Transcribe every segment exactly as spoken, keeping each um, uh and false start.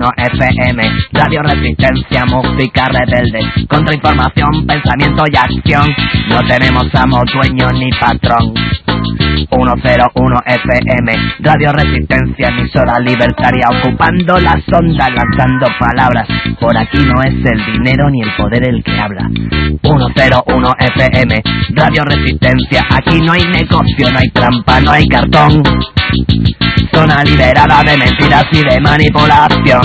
F M, Radio Resistencia, música rebelde, contrainformación, pensamiento y acción. No tenemos amo, dueño ni patrón. ciento uno F M, Radio Resistencia, emisora libertaria, ocupando las ondas, lanzando palabras. Por aquí no es el dinero ni el poder el que habla. ciento uno F M, Radio Resistencia, aquí no hay negocio, no hay trampa, no hay cartón. Zona liberada de mentiras y de manipulación.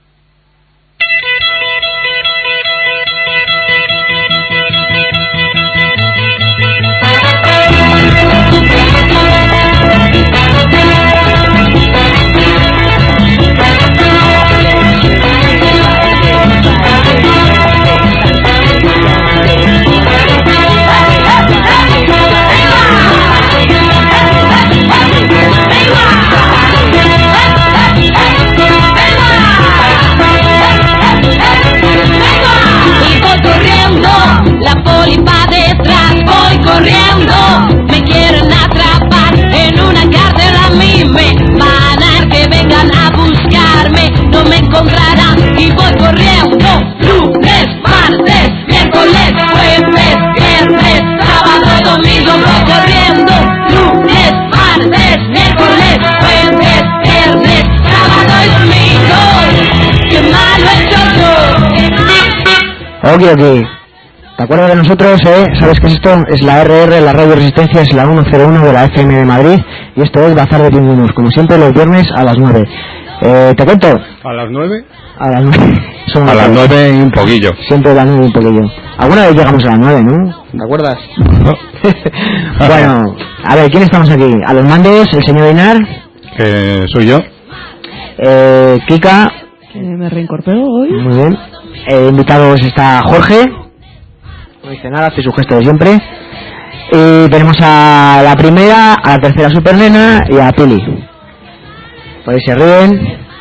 La poli va detrás, voy corriendo. Me quieren atrapar en una cárcel, a mí me van a que vengan a buscarme. No me encontrarán y voy corriendo. Lunes, martes, miércoles, jueves, viernes, sábado y domingo voy corriendo. Lunes, martes, miércoles, jueves, viernes, sábado y domingo. ¡Qué malo he hecho yo! Ok, ok. ¿Te acuerdas de nosotros, eh? ¿Sabes qué es esto? Es la R R, la Radio Resistencia, es la ciento uno de la F M de Madrid, y esto es Bazar de Pingüinos, como siempre los viernes a las nueve. Eh, ¿Te cuento? ¿A las nueve? A las nueve. A las nueve y un poquillo. Siempre a las nueve y un poquillo. Alguna vez llegamos a las nueve, ¿no? ¿Te acuerdas? Bueno, a ver, ¿quién estamos aquí? A los mandos, el señor Inar. Eh, soy yo. Eh, Kika. Eh, me reincorporo hoy. Muy bien. Eh, invitados está Jorge. No dice nada, hace su gesto de siempre. Y tenemos a la primera, a la tercera supernena y a Pili. Por ahí se ríen.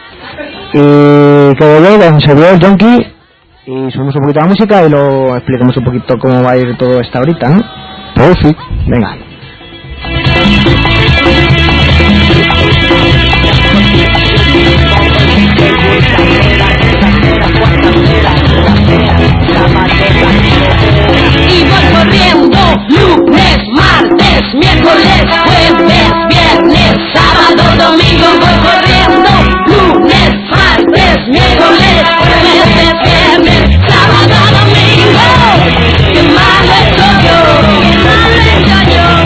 Y que yo, que un servidor Jonky. Y subimos un poquito la música y lo expliquemos un poquito cómo va a ir todo esta ahorita, ¿no? Pues sí. Venga. Y voy corriendo, lunes, martes, miércoles, jueves, viernes, sábado, domingo, voy corriendo, lunes, martes, miércoles, jueves, viernes, sábado, domingo. ¡Qué mal he hecho yo! ¡Qué mal he hecho yo!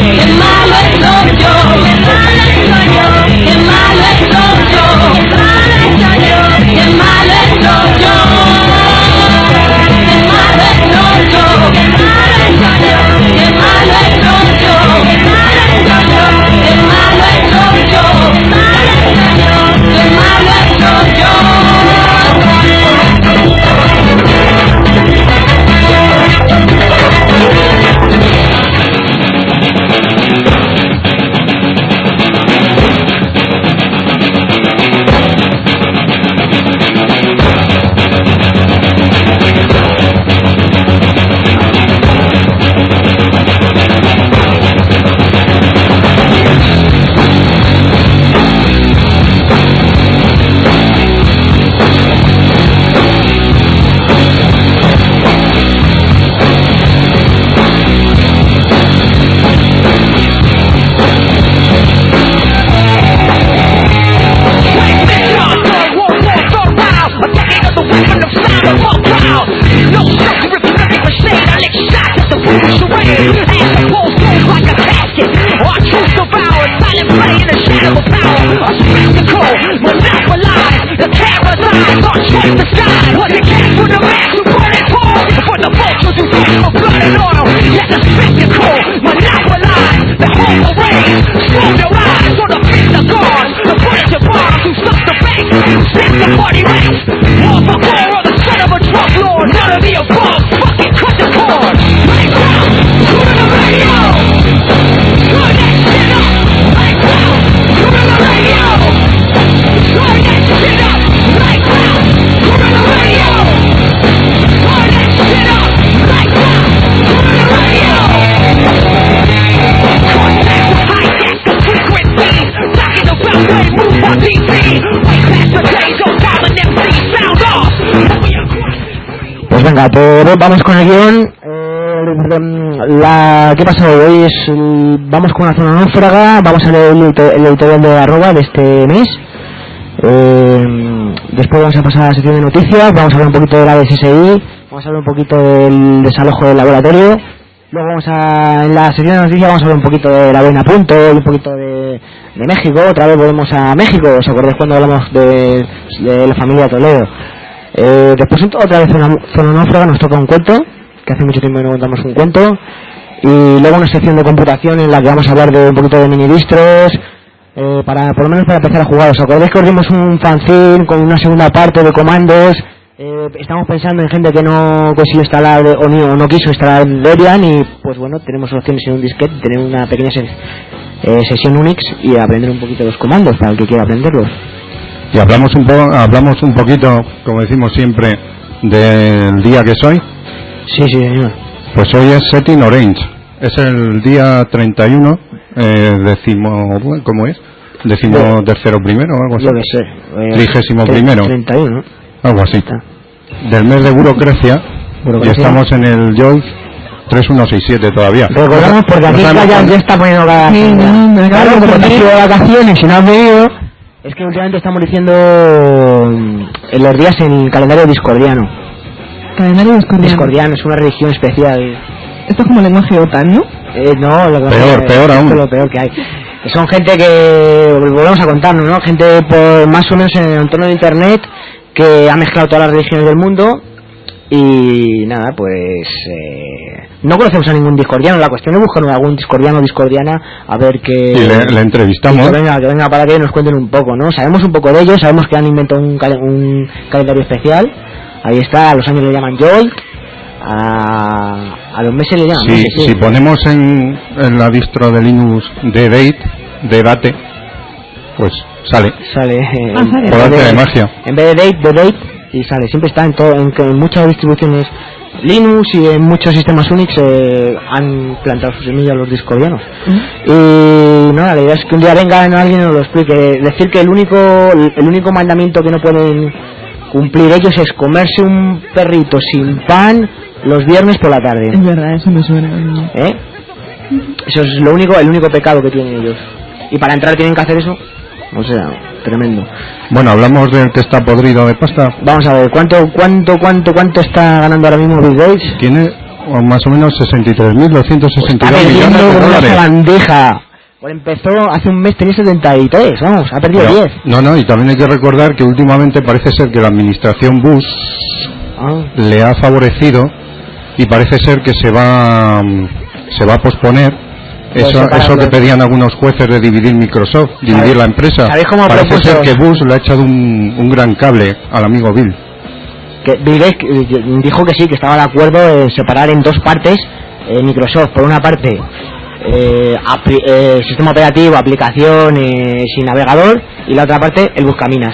Venga, pues vamos con el guión. Eh, la, ¿Qué pasa hoy? Hoy es, vamos con una zona náufraga, vamos a leer el, el editorial de arroba de este mes. Eh, después vamos a pasar a la sección de noticias, vamos a hablar un poquito de la D S S I, vamos a hablar un poquito del desalojo del laboratorio. Luego vamos a, en la sección de noticias vamos a hablar un poquito de la Buena Punto y un poquito de, de México. Otra vez volvemos a México, ¿os acordáis cuando hablamos de, de la familia Toledo? Eh, después otra vez zona, zona náufraga, nos toca un cuento, que hace mucho tiempo que no contamos un cuento. Y luego una sección de computación en la que vamos a hablar de un poquito de minidistros, eh, para, por lo menos para empezar a jugar. ¿Os acordáis que os dimos un fanzine con una segunda parte de comandos? Eh, estamos pensando en gente que no consiguió instalar o, ni, o no quiso instalar Debian y pues bueno, tenemos opciones en un disquete, tener una pequeña se, eh, sesión Unix y aprender un poquito los comandos para el que quiera aprenderlos. Y hablamos un poco, hablamos un poquito, como decimos siempre, del día que soy. Sí, sí, señor. Pues hoy es Setting Orange. Es el día treinta y uno, eh, décimo, ¿cómo es? Décimo tercero primero o algo así. Yo que sé. Eh, Trigésimo primero. treinta y uno. Algo así. Del mes de burocracia, burocracia. Y estamos en el Joy tres uno seis siete todavía. Recordamos porque aquí ya, ya está poniendo cada... Sí, no, no, claro, como te has ido de vacaciones y no has venido, es que últimamente estamos diciendo en los días en el calendario discordiano. Calendario discordiano. Discordiano, es una religión especial. Esto es como lenguaje OTAN, ¿no? Eh, no, lo peor, es, peor aún. Es lo peor que hay. Son gente que, volvemos a contarnos, ¿no? Gente por más o menos en el entorno de internet que ha mezclado todas las religiones del mundo y nada, pues eh, no conocemos a ningún discordiano. La cuestión es buscar algún discordiano o discordiana a ver que... Y le, le entrevistamos. Que venga, que venga para que nos cuenten un poco, ¿no? Sabemos un poco de ellos, sabemos que han inventado un, cal- un calendario especial. Ahí está, a los años le llaman Joy, a, a los meses le llaman sí, meses, sí. Si ponemos en, en la distro de Linux de Date, de Date, pues sale. Sale, eh, ah, sale. Por arte de, de magia. En vez de Date, de Date, y sale. Siempre está en, todo, en, en muchas distribuciones Linux y en muchos sistemas Unix eh, han plantado sus semillas los discordianos. Uh-huh. Y no, la idea es que un día venga alguien y nos lo explique. Decir que el único, el único mandamiento que no pueden cumplir ellos es comerse un perrito sin pan los viernes por la tarde. Es verdad, eso me suena. ¿Eh? Eso es lo único, el único pecado que tienen ellos. Y para entrar tienen que hacer eso. O sea, tremendo. Bueno, hablamos del que está podrido de pasta. Vamos a ver, ¿cuánto, cuánto, cuánto, cuánto está ganando ahora mismo Bill Gates? Tiene o más o menos sesenta y tres mil doscientos sesenta y dos pues millones de dólares. Una bandeja. Pues empezó hace un mes, tenía setenta y tres, vamos, ha perdido Pero, diez. No, no, y también hay que recordar que últimamente parece ser que la administración Bush ah. le ha favorecido y parece ser que se va se va a posponer pues eso, eso que pedían algunos jueces de dividir Microsoft, dividir ¿sabes? La empresa. Cómo parece propuso? ser que Bush le ha echado un, un gran cable al amigo Bill. Que Bill Gates dijo que sí, que estaba de acuerdo en separar en dos partes eh, Microsoft. Por una parte Eh, apli- eh, sistema operativo, aplicación eh, sin navegador, y la otra parte el buscaminas.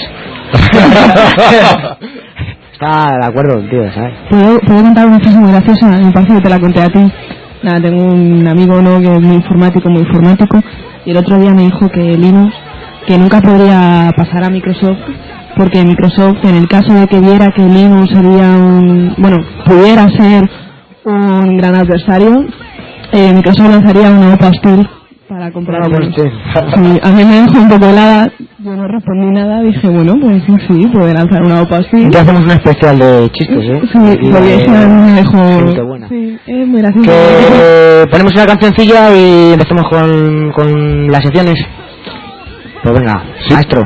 Está de acuerdo, tío, ¿sabes? ¿Puedo, puedo contar una cosa muy graciosa? Me parece que te la conté a ti. Nada, tengo un amigo, ¿no?, que es muy informático, muy informático, y el otro día me dijo que Linux, que nunca podría pasar a Microsoft, porque Microsoft, en el caso de que viera que Linux sería un, bueno, pudiera ser un gran adversario, Eh, Microsoft lanzaría una OPA hostil para comprar. Sí, a mí me dejó un poco helada, yo no respondí nada, dije, bueno, pues sí, sí, puede lanzar una OPA hostil. Ya hacemos un especial de chistes, ¿eh? Sí, porque eso a mí me dejó... Sí, es muy gracioso. Que ponemos una cancioncilla y empezamos con, con las secciones. Pues venga, sí. Maestro.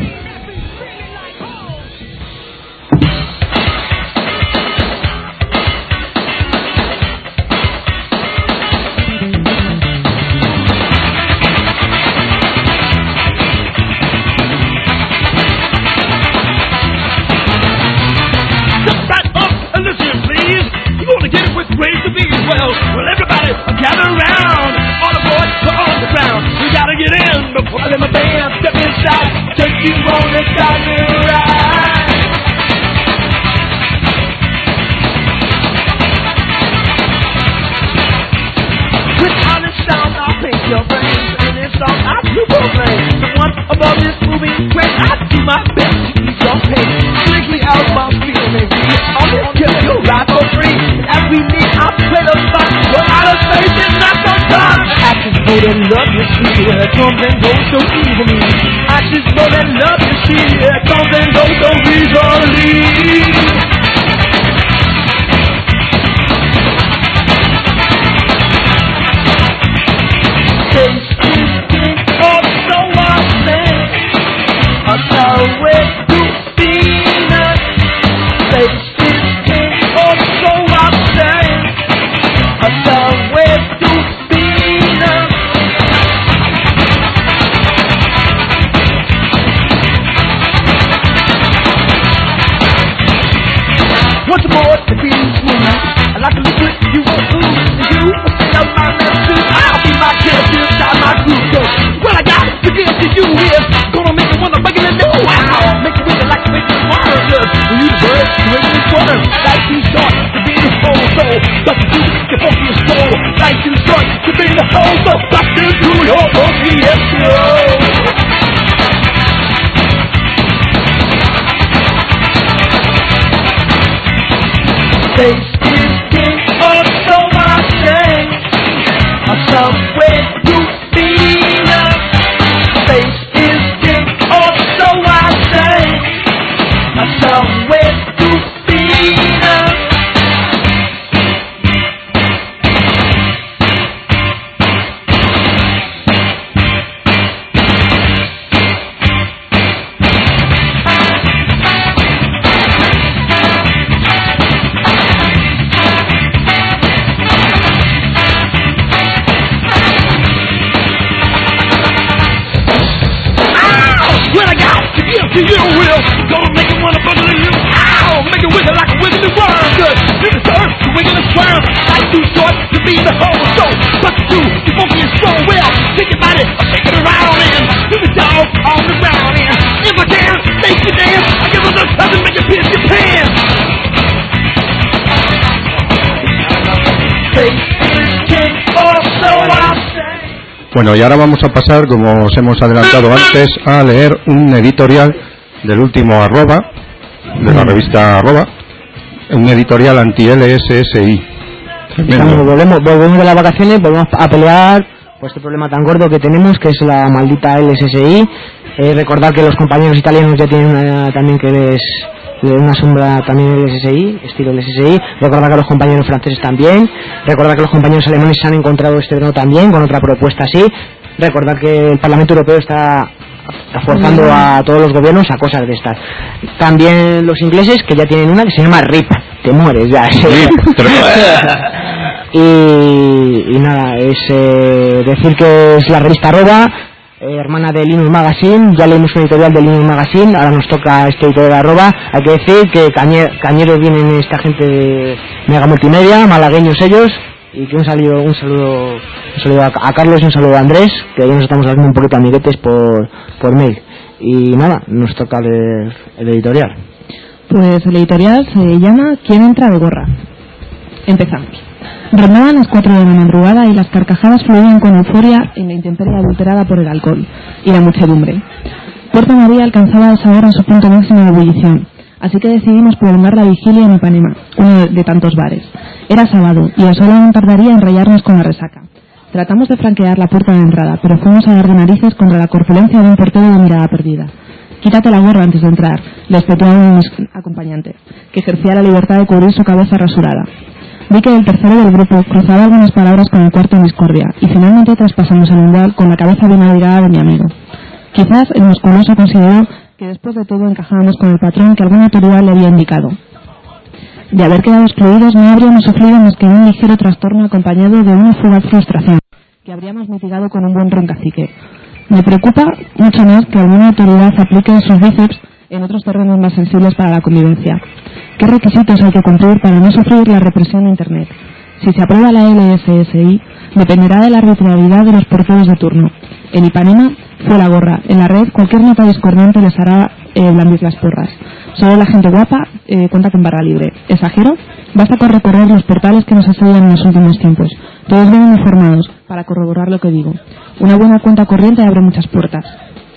My best to keep your pain strictly out of my field, maybe I'll just give you right for free. we need, I play the spot. Well, outer space is not so tough. Actions more than love, you see, when it comes and goes so easily. Actions more than love, you see, when it comes and goes so easily. Once more to be smooth, like a liquid you won't lose. And you will stay on my message. I'll be my kid, you inside my groove. So what I got to give to you is gonna make you wanna break it and do wow. Make you feel like you make you wanna just when you the bird, you make me sweater. Life too short to be the whole soul. Got to do your funky soul. Life too short to be the whole soul. Got to do your funky soul. Space is king, or so I say. Somewhere to be now. Space is king, or so I say. Somewhere to be now. To you will gonna make it wanna bundle you. Ow! Make it wiggle like a wiggly worm. Good. You deserve to wiggle and squirm. Life too short to be the whole show. But to do, you won't be strong. Well, shake your body, shake it around and do the dog on the ground. And if I can, make you dance. I give it a touch and make you piss your pants. Face is king, or so I say. Bueno, y ahora vamos a pasar, como os hemos adelantado antes, a leer un editorial del último arroba, de la revista arroba, un editorial anti-L S S I. Estamos, volvemos, volvemos de las vacaciones, volvemos a pelear por este problema tan gordo que tenemos, que es la maldita L S S I. Eh, recordar que los compañeros italianos ya tienen una, también que les... una sombra también L S S I, estilo L S S I. Recordar que los compañeros franceses también. Recordar que los compañeros alemanes se han encontrado este verano también con otra propuesta así. Recordar que el Parlamento Europeo está forzando a todos los gobiernos a cosas de estas. También los ingleses, que ya tienen una que se llama R I P, te mueres ya. y, y nada, es eh, decir que es la revista arroba, Eh, hermana de Linux Magazine. Ya leímos un editorial de Linux Magazine, ahora nos toca este editorial de arroba. Hay que decir que cañe, cañeros vienen esta gente de Mega Multimedia, malagueños ellos, y que un saludo, un saludo, un saludo a, a Carlos y un saludo a Andrés, que ya nos estamos haciendo un poquito amiguetes por, por mail. Y nada, nos toca leer el editorial. Pues el editorial se llama ¿Quién entra de gorra? Empezamos. Rondaban las cuatro de la madrugada y las carcajadas fluían con euforia en la intemperie adulterada por el alcohol y la muchedumbre. Puerto María alcanzaba a esa hora su punto máximo de ebullición, así que decidimos prolongar la vigilia en Ipanema, uno de tantos bares. Era sábado y el sol aún tardaría en rayarnos con la resaca. Tratamos de franquear la puerta de entrada, pero fuimos a dar de narices contra la corpulencia de un portero de mirada perdida. «Quítate la gorra antes de entrar», le espetó a un acompañante, que ejercía la libertad de cubrir su cabeza rasurada. Vi que el tercero del grupo cruzaba algunas palabras con el cuarto en discordia, y finalmente traspasamos el umbral con la cabeza bien abrigada de mi amigo. Quizás el musculoso consideró que después de todo encajábamos con el patrón que alguna autoridad le había indicado. De haber quedado excluidos no habríamos sufrido más que un ligero trastorno acompañado de una fugaz frustración, que habríamos mitigado con un buen roncacique. Me preocupa mucho más que alguna autoridad aplique sus bíceps en otros terrenos más sensibles para la convivencia. ¿Qué requisitos hay que cumplir para no sufrir la represión de Internet? Si se aprueba la L S S I, dependerá de la arbitrariedad de los porteros de turno. En Ipanema fue la gorra. En la red, cualquier nota discordante les hará eh, blandir las porras. Solo la gente guapa eh, cuenta con barra libre. ¿Exagero? Basta con recorrer los portales que nos asedian en los últimos tiempos. Todos vienen informados, para corroborar lo que digo. Una buena cuenta corriente abre muchas puertas.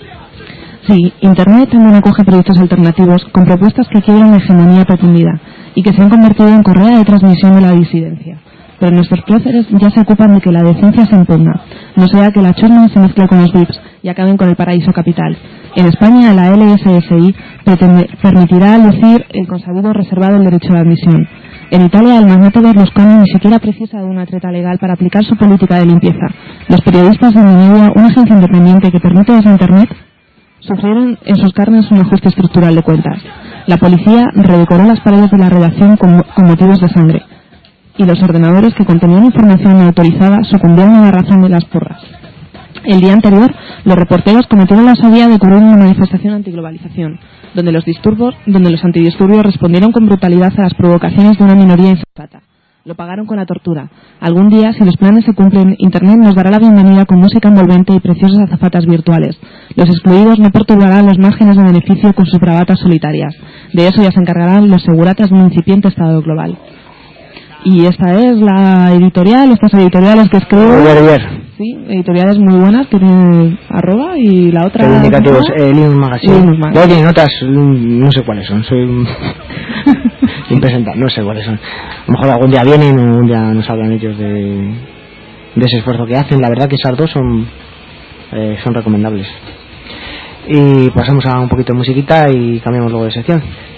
Sí, Internet también acoge proyectos alternativos con propuestas que quiebran la hegemonía pretendida y que se han convertido en correa de transmisión de la disidencia. Pero nuestros próceres ya se ocupan de que la decencia se imponga, no sea que la chusma se mezcle con los V I Ps y acaben con el paraíso capital. En España, la L S S I pretende, permitirá lucir el consabido reservado el derecho de admisión. En Italia, el magnate Berlusconi ni siquiera precisa de una treta legal para aplicar su política de limpieza. Los periodistas de Media, una agencia independiente que permite desde Internet, sufrieron en sus carnes un ajuste estructural de cuentas. La policía redecoró las paredes de la redacción con, con motivos de sangre, y los ordenadores que contenían información no autorizada sucumbieron a la razón de las porras. El día anterior, los reporteros cometieron la osadía de cubrir una manifestación antiglobalización, donde los disturbios, donde los antidisturbios respondieron con brutalidad a las provocaciones de una minoría insensata. Lo pagaron con la tortura. Algún día, si los planes se cumplen, Internet nos dará la bienvenida con música envolvente y preciosas azafatas virtuales. Los excluidos no perturbarán los márgenes de beneficio con sus bravatas solitarias. De eso ya se encargarán los seguratas de un incipiente estado global. Y esta es la editorial, estas editoriales que escribo. Sí, editoriales muy buenas que tienen arroba y la otra. Los indicativos, eh, Linux Magazine. Linux Magazine. Luego tienen notas, no sé cuáles son, soy un impresentable, no sé cuáles son. A lo mejor algún día vienen o un día nos hablan ellos de, de ese esfuerzo que hacen. La verdad que esas dos son, eh, son recomendables. Y pasamos a un poquito de musiquita y cambiamos luego de sección.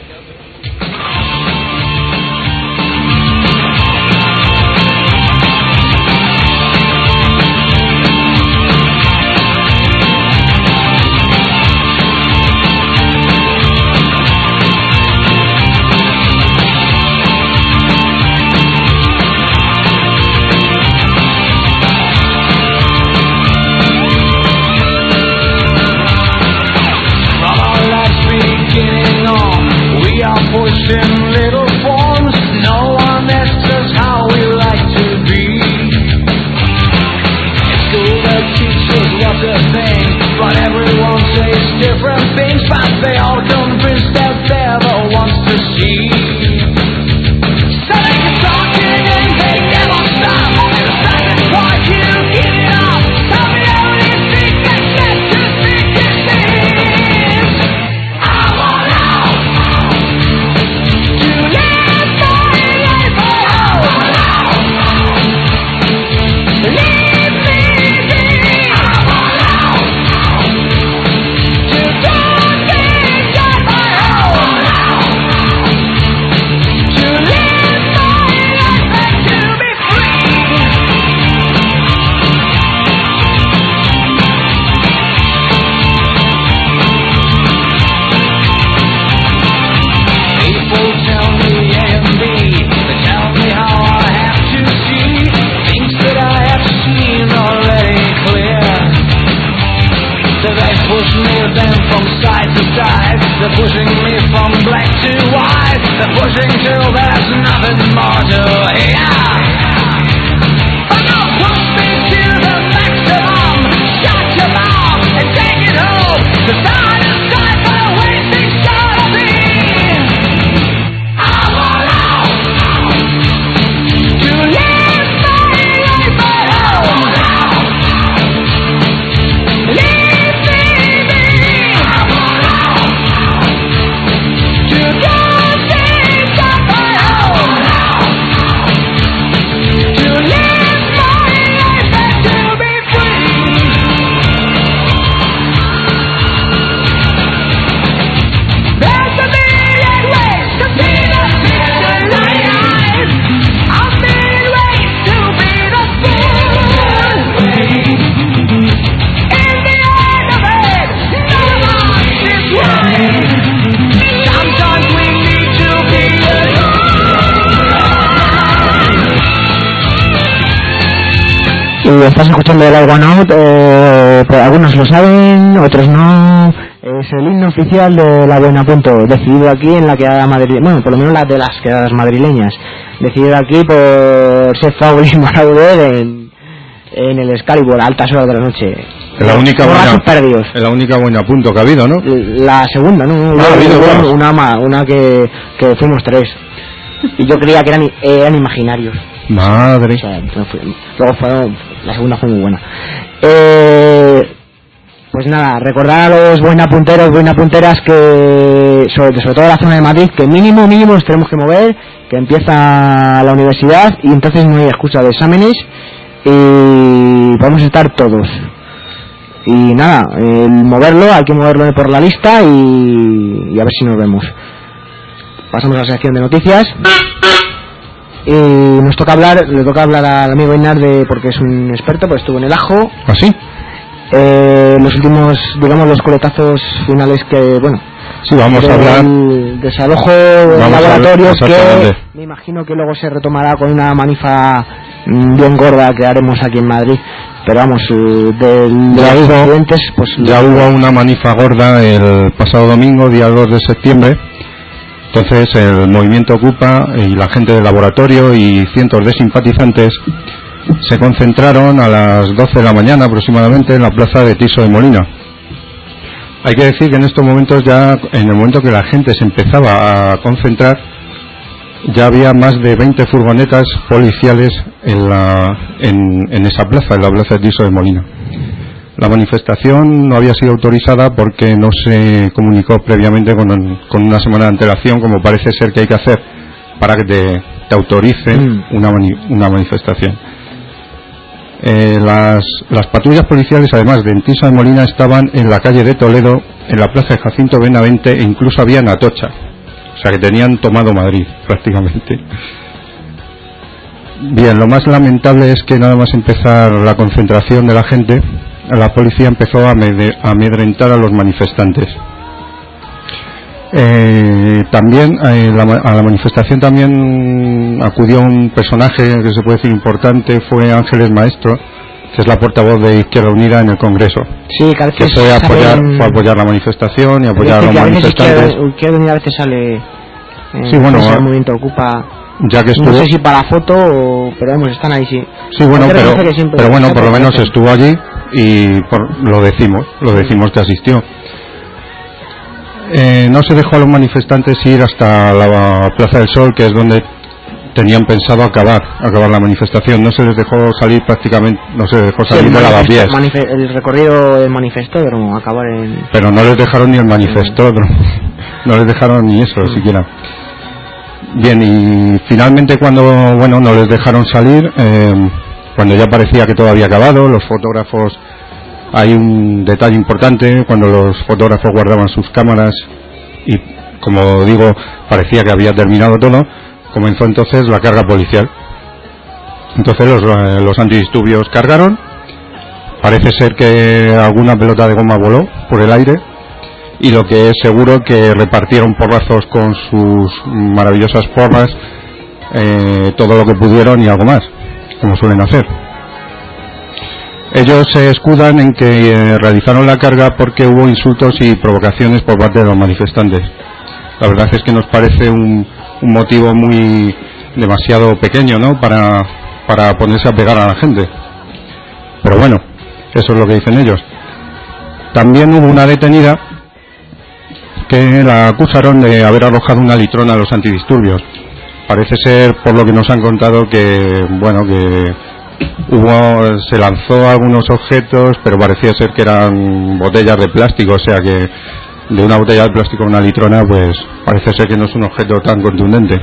Estás escuchando el I Wanna Out, eh, pues algunos lo saben, otros no. Es el himno oficial de la Buenapunto, decidido aquí en la quedada madrileña, bueno, por lo menos la de las quedadas madrileñas, decidido aquí por Seth Fowler y Marauder en, en el Excalibur a altas horas de la noche. Es la única buena, es la única Buenapunto que ha habido, ¿no? La segunda, ¿no? No, ha habido una, una, una que, que fuimos tres. Y yo creía que eran, eran imaginarios. Madre. O sea, luego fue, la segunda fue muy buena. Eh, Pues nada, recordar a los buenapunteros, buenapunteras que, sobre, sobre todo en la zona de Madrid, que mínimo, mínimo nos tenemos que mover, que empieza la universidad y entonces no hay excusa de exámenes y podemos estar todos. Y nada, el moverlo, hay que moverlo por la lista y, y a ver si nos vemos. Pasamos a la sección de noticias. Y nos toca hablar, le toca hablar al amigo Inar de, porque es un experto, pues estuvo en el Ajo. ¿Ah, sí? Eh, los últimos, digamos, los coletazos finales que, bueno, sí, vamos a hablar del desalojo del laboratorio, que me imagino que luego se retomará con una manifa bien gorda que haremos aquí en Madrid. Pero vamos, de, de ya los hubo, accidentes, pues ya lo... hubo una manifa gorda el pasado domingo, día dos de septiembre. Entonces el movimiento Ocupa y la gente del laboratorio y cientos de simpatizantes se concentraron a las doce de la mañana aproximadamente en la plaza de Tirso de Molina. Hay que decir que en estos momentos, ya en el momento que la gente se empezaba a concentrar, ya había más de veinte furgonetas policiales en, la, en, en esa plaza, en la plaza de Tirso de Molina. La manifestación no había sido autorizada porque no se comunicó previamente con, con una semana de antelación, como parece ser que hay que hacer para que te, te autoricen mm. una, mani, una manifestación. Eh, las, las patrullas policiales, además de en Tirso de Molina, estaban en la calle de Toledo, en la plaza de Jacinto Benavente e incluso había en Atocha. O sea que tenían tomado Madrid prácticamente. Bien, lo más lamentable es que nada más empezar la concentración de la gente, la policía empezó a amedrentar a los manifestantes. Eh, también eh, la, a la manifestación también acudió un personaje que se puede decir importante, fue Ángeles Maestro, que es la portavoz de Izquierda Unida en el Congreso. Sí, que, que fue a apoyar, fue a apoyar la manifestación y apoyar a los manifestantes. Izquierda Unida a veces sale. Eh, sí, bueno, el movimiento Ocupa. Ya que estuvo, no sé si para foto o, pero vamos, están ahí, sí. Sí, bueno, pero, pero bueno, por lo menos estuvo allí y por, lo decimos, lo decimos que asistió. Eh, no se dejó a los manifestantes ir hasta la Plaza del Sol, que es donde tenían pensado acabar, acabar la manifestación. No se les dejó salir prácticamente, no se les dejó salir sí, de Lavapiés. El recorrido del manifestódromo, acabar en... Pero no les dejaron ni el manifestódromo, no les dejaron ni eso sí. siquiera. Bien, y finalmente cuando, bueno, no les dejaron salir, eh, cuando ya parecía que todo había acabado, los fotógrafos, hay un detalle importante, cuando los fotógrafos guardaban sus cámaras y, como digo, parecía que había terminado todo, comenzó entonces la carga policial. Entonces los, los antidisturbios cargaron, parece ser que alguna pelota de goma voló por el aire, y lo que es seguro que repartieron porrazos con sus maravillosas porras, eh, todo lo que pudieron y algo más, como suelen hacer. Ellos se escudan en que eh, realizaron la carga porque hubo insultos y provocaciones por parte de los manifestantes. La verdad es que nos parece un, un motivo muy demasiado pequeño, ¿no?, para, para ponerse a pegar a la gente. Pero bueno, eso es lo que dicen ellos. También hubo una detenida que la acusaron de haber arrojado una litrona a los antidisturbios. Parece ser, por lo que nos han contado, que bueno, que hubo, se lanzó algunos objetos, pero parecía ser que eran botellas de plástico, o sea que de una botella de plástico a una litrona, pues parece ser que no es un objeto tan contundente.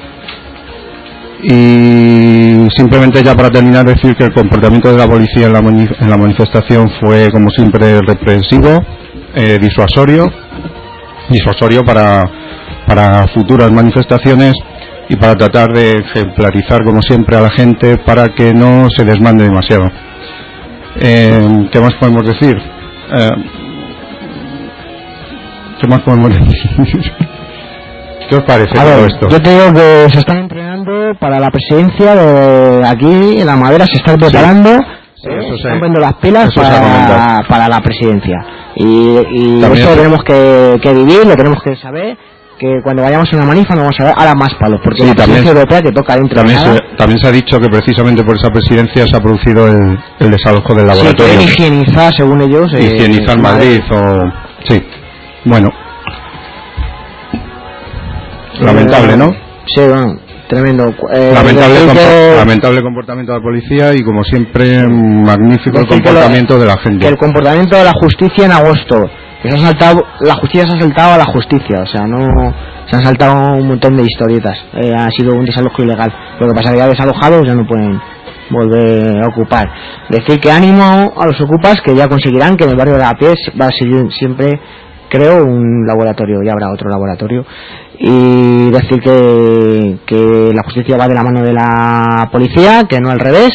Y simplemente, ya para terminar, decir que el comportamiento de la policía en la, mani en la manifestación fue, como siempre, represivo, eh, disuasorio disuasorio para, para futuras manifestaciones y para tratar de ejemplarizar, como siempre, a la gente para que no se desmande demasiado. Eh, ¿Qué más podemos decir? Eh, ¿Qué más podemos decir? ¿Qué os parece a todo ver, esto? Yo te digo que se están entrenando para la presidencia de aquí, en La Madera se están preparando. Sí. Eh, se están poniendo las pilas para, para la presidencia. Y, y eso lo tenemos que, que vivir, lo tenemos que saber, que cuando vayamos a una manifa no vamos a ver ahora más palos, porque sí, la presidencia europea que toca dentro también de nada. Se, también se ha dicho que precisamente por esa presidencia se ha producido el, el desalojo del laboratorio. Sí, quieren higienizar, según ellos. Eh, higienizar Madrid, o... Sí, bueno. Lamentable, ¿no? Sí, bueno. Tremendo. Eh, lamentable, compo que... lamentable comportamiento de la policía y, como siempre, magnífico el comportamiento lo, de la gente. Que el comportamiento de la justicia en agosto, que se ha saltado, la justicia se ha saltado a la justicia, o sea, no se han saltado un montón de historietas. Eh, ha sido un desalojo ilegal. Lo que pasa es que ya desalojados ya no pueden volver a ocupar. Decir que ánimo a los ocupas, que ya conseguirán que en el barrio de la Pies va a seguir siempre, creo, un laboratorio, ya habrá otro laboratorio. Y decir que, que la justicia va de la mano de la policía, que no al revés,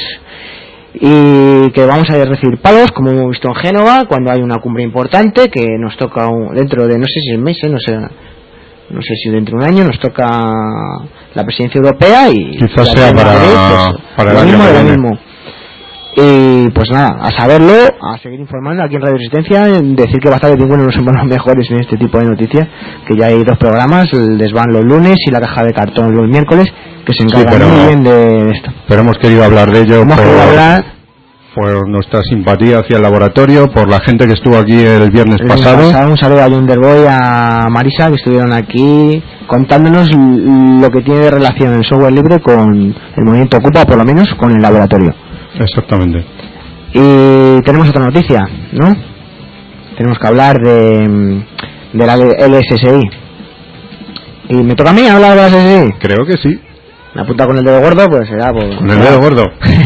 y que vamos a recibir palos, como hemos visto en Génova, cuando hay una cumbre importante, que nos toca un, dentro de, no sé si es meses, no sé, no sé si dentro de un año nos toca la presidencia europea, y quizás sea para, Madrid, pues, para el mismo, año que mismo. Y pues nada, a saberlo, a seguir informando aquí en Radio Resistencia, decir que Bazar de Pingüinos no somos los mejores en este tipo de noticias, que ya hay dos programas, el Desván los lunes y la Caja de Cartón los miércoles, que se encargan sí, pero, muy bien de esto. Pero hemos querido hablar de ello hemos por, hablar, por nuestra simpatía hacia el laboratorio, por la gente que estuvo aquí el viernes el pasado. pasado. Un saludo a Yunderboy, a Marisa, que estuvieron aquí contándonos lo que tiene de relación el software libre con el movimiento Ocupa, por lo menos con el laboratorio. Exactamente. Y tenemos otra noticia, ¿no? Tenemos que hablar de, de la L S S I. ¿Y me toca a mí hablar de la L S S I? Creo que sí. Me apunta con el dedo gordo, pues será por... ¿Con el dedo gordo?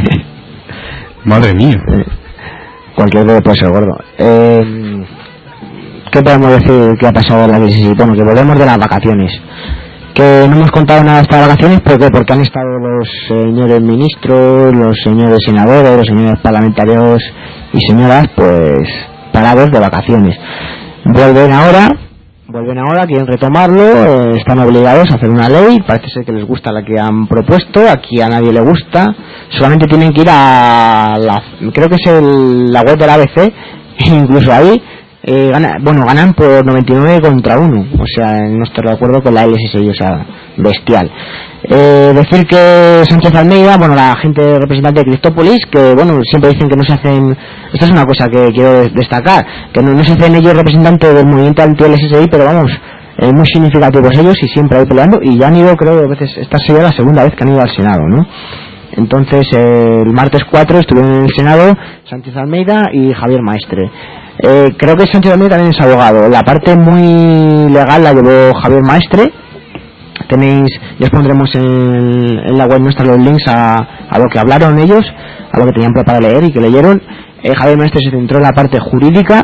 Madre mía. Cualquier dedo puede ser gordo. Eh, ¿Qué podemos decir que ha pasado en la L S S I? Bueno, que volvemos de las vacaciones. Que no hemos contado nada de estas vacaciones, ¿por qué? Porque han estado los señores ministros, los señores senadores, los señores parlamentarios y señoras, pues, parados de vacaciones. Vuelven ahora, vuelven ahora, quieren retomarlo, eh, están obligados a hacer una ley, parece ser que les gusta la que han propuesto, aquí a nadie le gusta, solamente tienen que ir a la, creo que es el, la web de la A B C, incluso ahí, Eh, gana, bueno, ganan por noventa y nueve contra uno, o sea, no estoy de acuerdo con la L S S I, o sea, bestial. Eh, decir que Sánchez Almeida, bueno, la gente representante de Cristópolis, que bueno, siempre dicen que no se hacen, esta es una cosa que quiero destacar, que no, no se hacen ellos representantes del movimiento anti-L S S I, pero vamos, eh, muy significativos ellos y siempre ahí peleando, y ya han ido, creo, a veces, esta sería la segunda vez que han ido al Senado, ¿no? Entonces, eh, el martes cuatro estuvieron en el Senado Sánchez Almeida y Javier Maestre. Eh, creo que Sánchez Almeida también es abogado. La parte muy legal la llevó Javier Maestre. Tenéis, ya os pondremos en, en la web nuestra los links a, a lo que hablaron ellos, a lo que tenían preparado leer y que leyeron. Eh, Javier Maestre se centró en la parte jurídica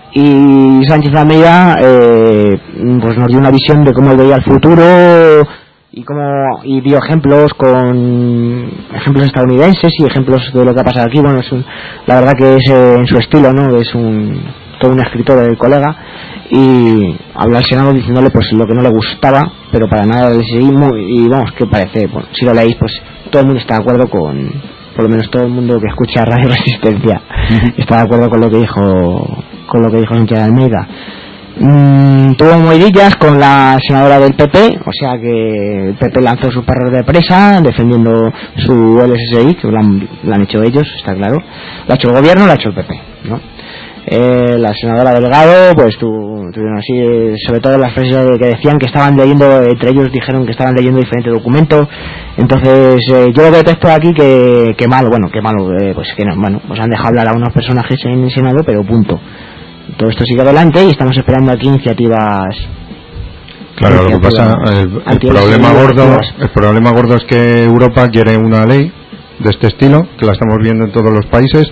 y Sánchez Almeida eh, pues nos dio una visión de cómo él veía el futuro y cómo y dio ejemplos con ejemplos estadounidenses y ejemplos de lo que ha pasado aquí. Bueno, es un, la verdad que es eh, en su estilo, ¿no? Es un todo un escritor del colega y habla al Senado diciéndole pues lo que no le gustaba, pero para nada le seguimos y vamos, que parece, bueno, si lo leéis pues todo el mundo está de acuerdo con, por lo menos todo el mundo que escucha Radio Resistencia está de acuerdo con lo que dijo con lo que dijo Sánchez Almeida. Mm, tuvo movidillas con la senadora del P P, o sea que el P P lanzó su perro de presa defendiendo su L S S I, que lo han, lo han hecho ellos, está claro. Lo ha hecho el gobierno, lo ha hecho el P P, ¿no? Eh, la senadora Delgado, pues tu, tuvieron así, eh, sobre todo las frases que decían que estaban leyendo, entre ellos dijeron que estaban leyendo diferentes documentos. Entonces, eh, yo lo detesto aquí que, que malo, bueno, que malo, eh, pues que no, bueno, pues han dejado hablar a unos personajes en el Senado, pero punto. Todo esto sigue adelante y estamos esperando aquí iniciativas. Claro, iniciativas, lo que pasa, el, el problema gordo, el problema gordo es que Europa quiere una ley de este estilo, que la estamos viendo en todos los países,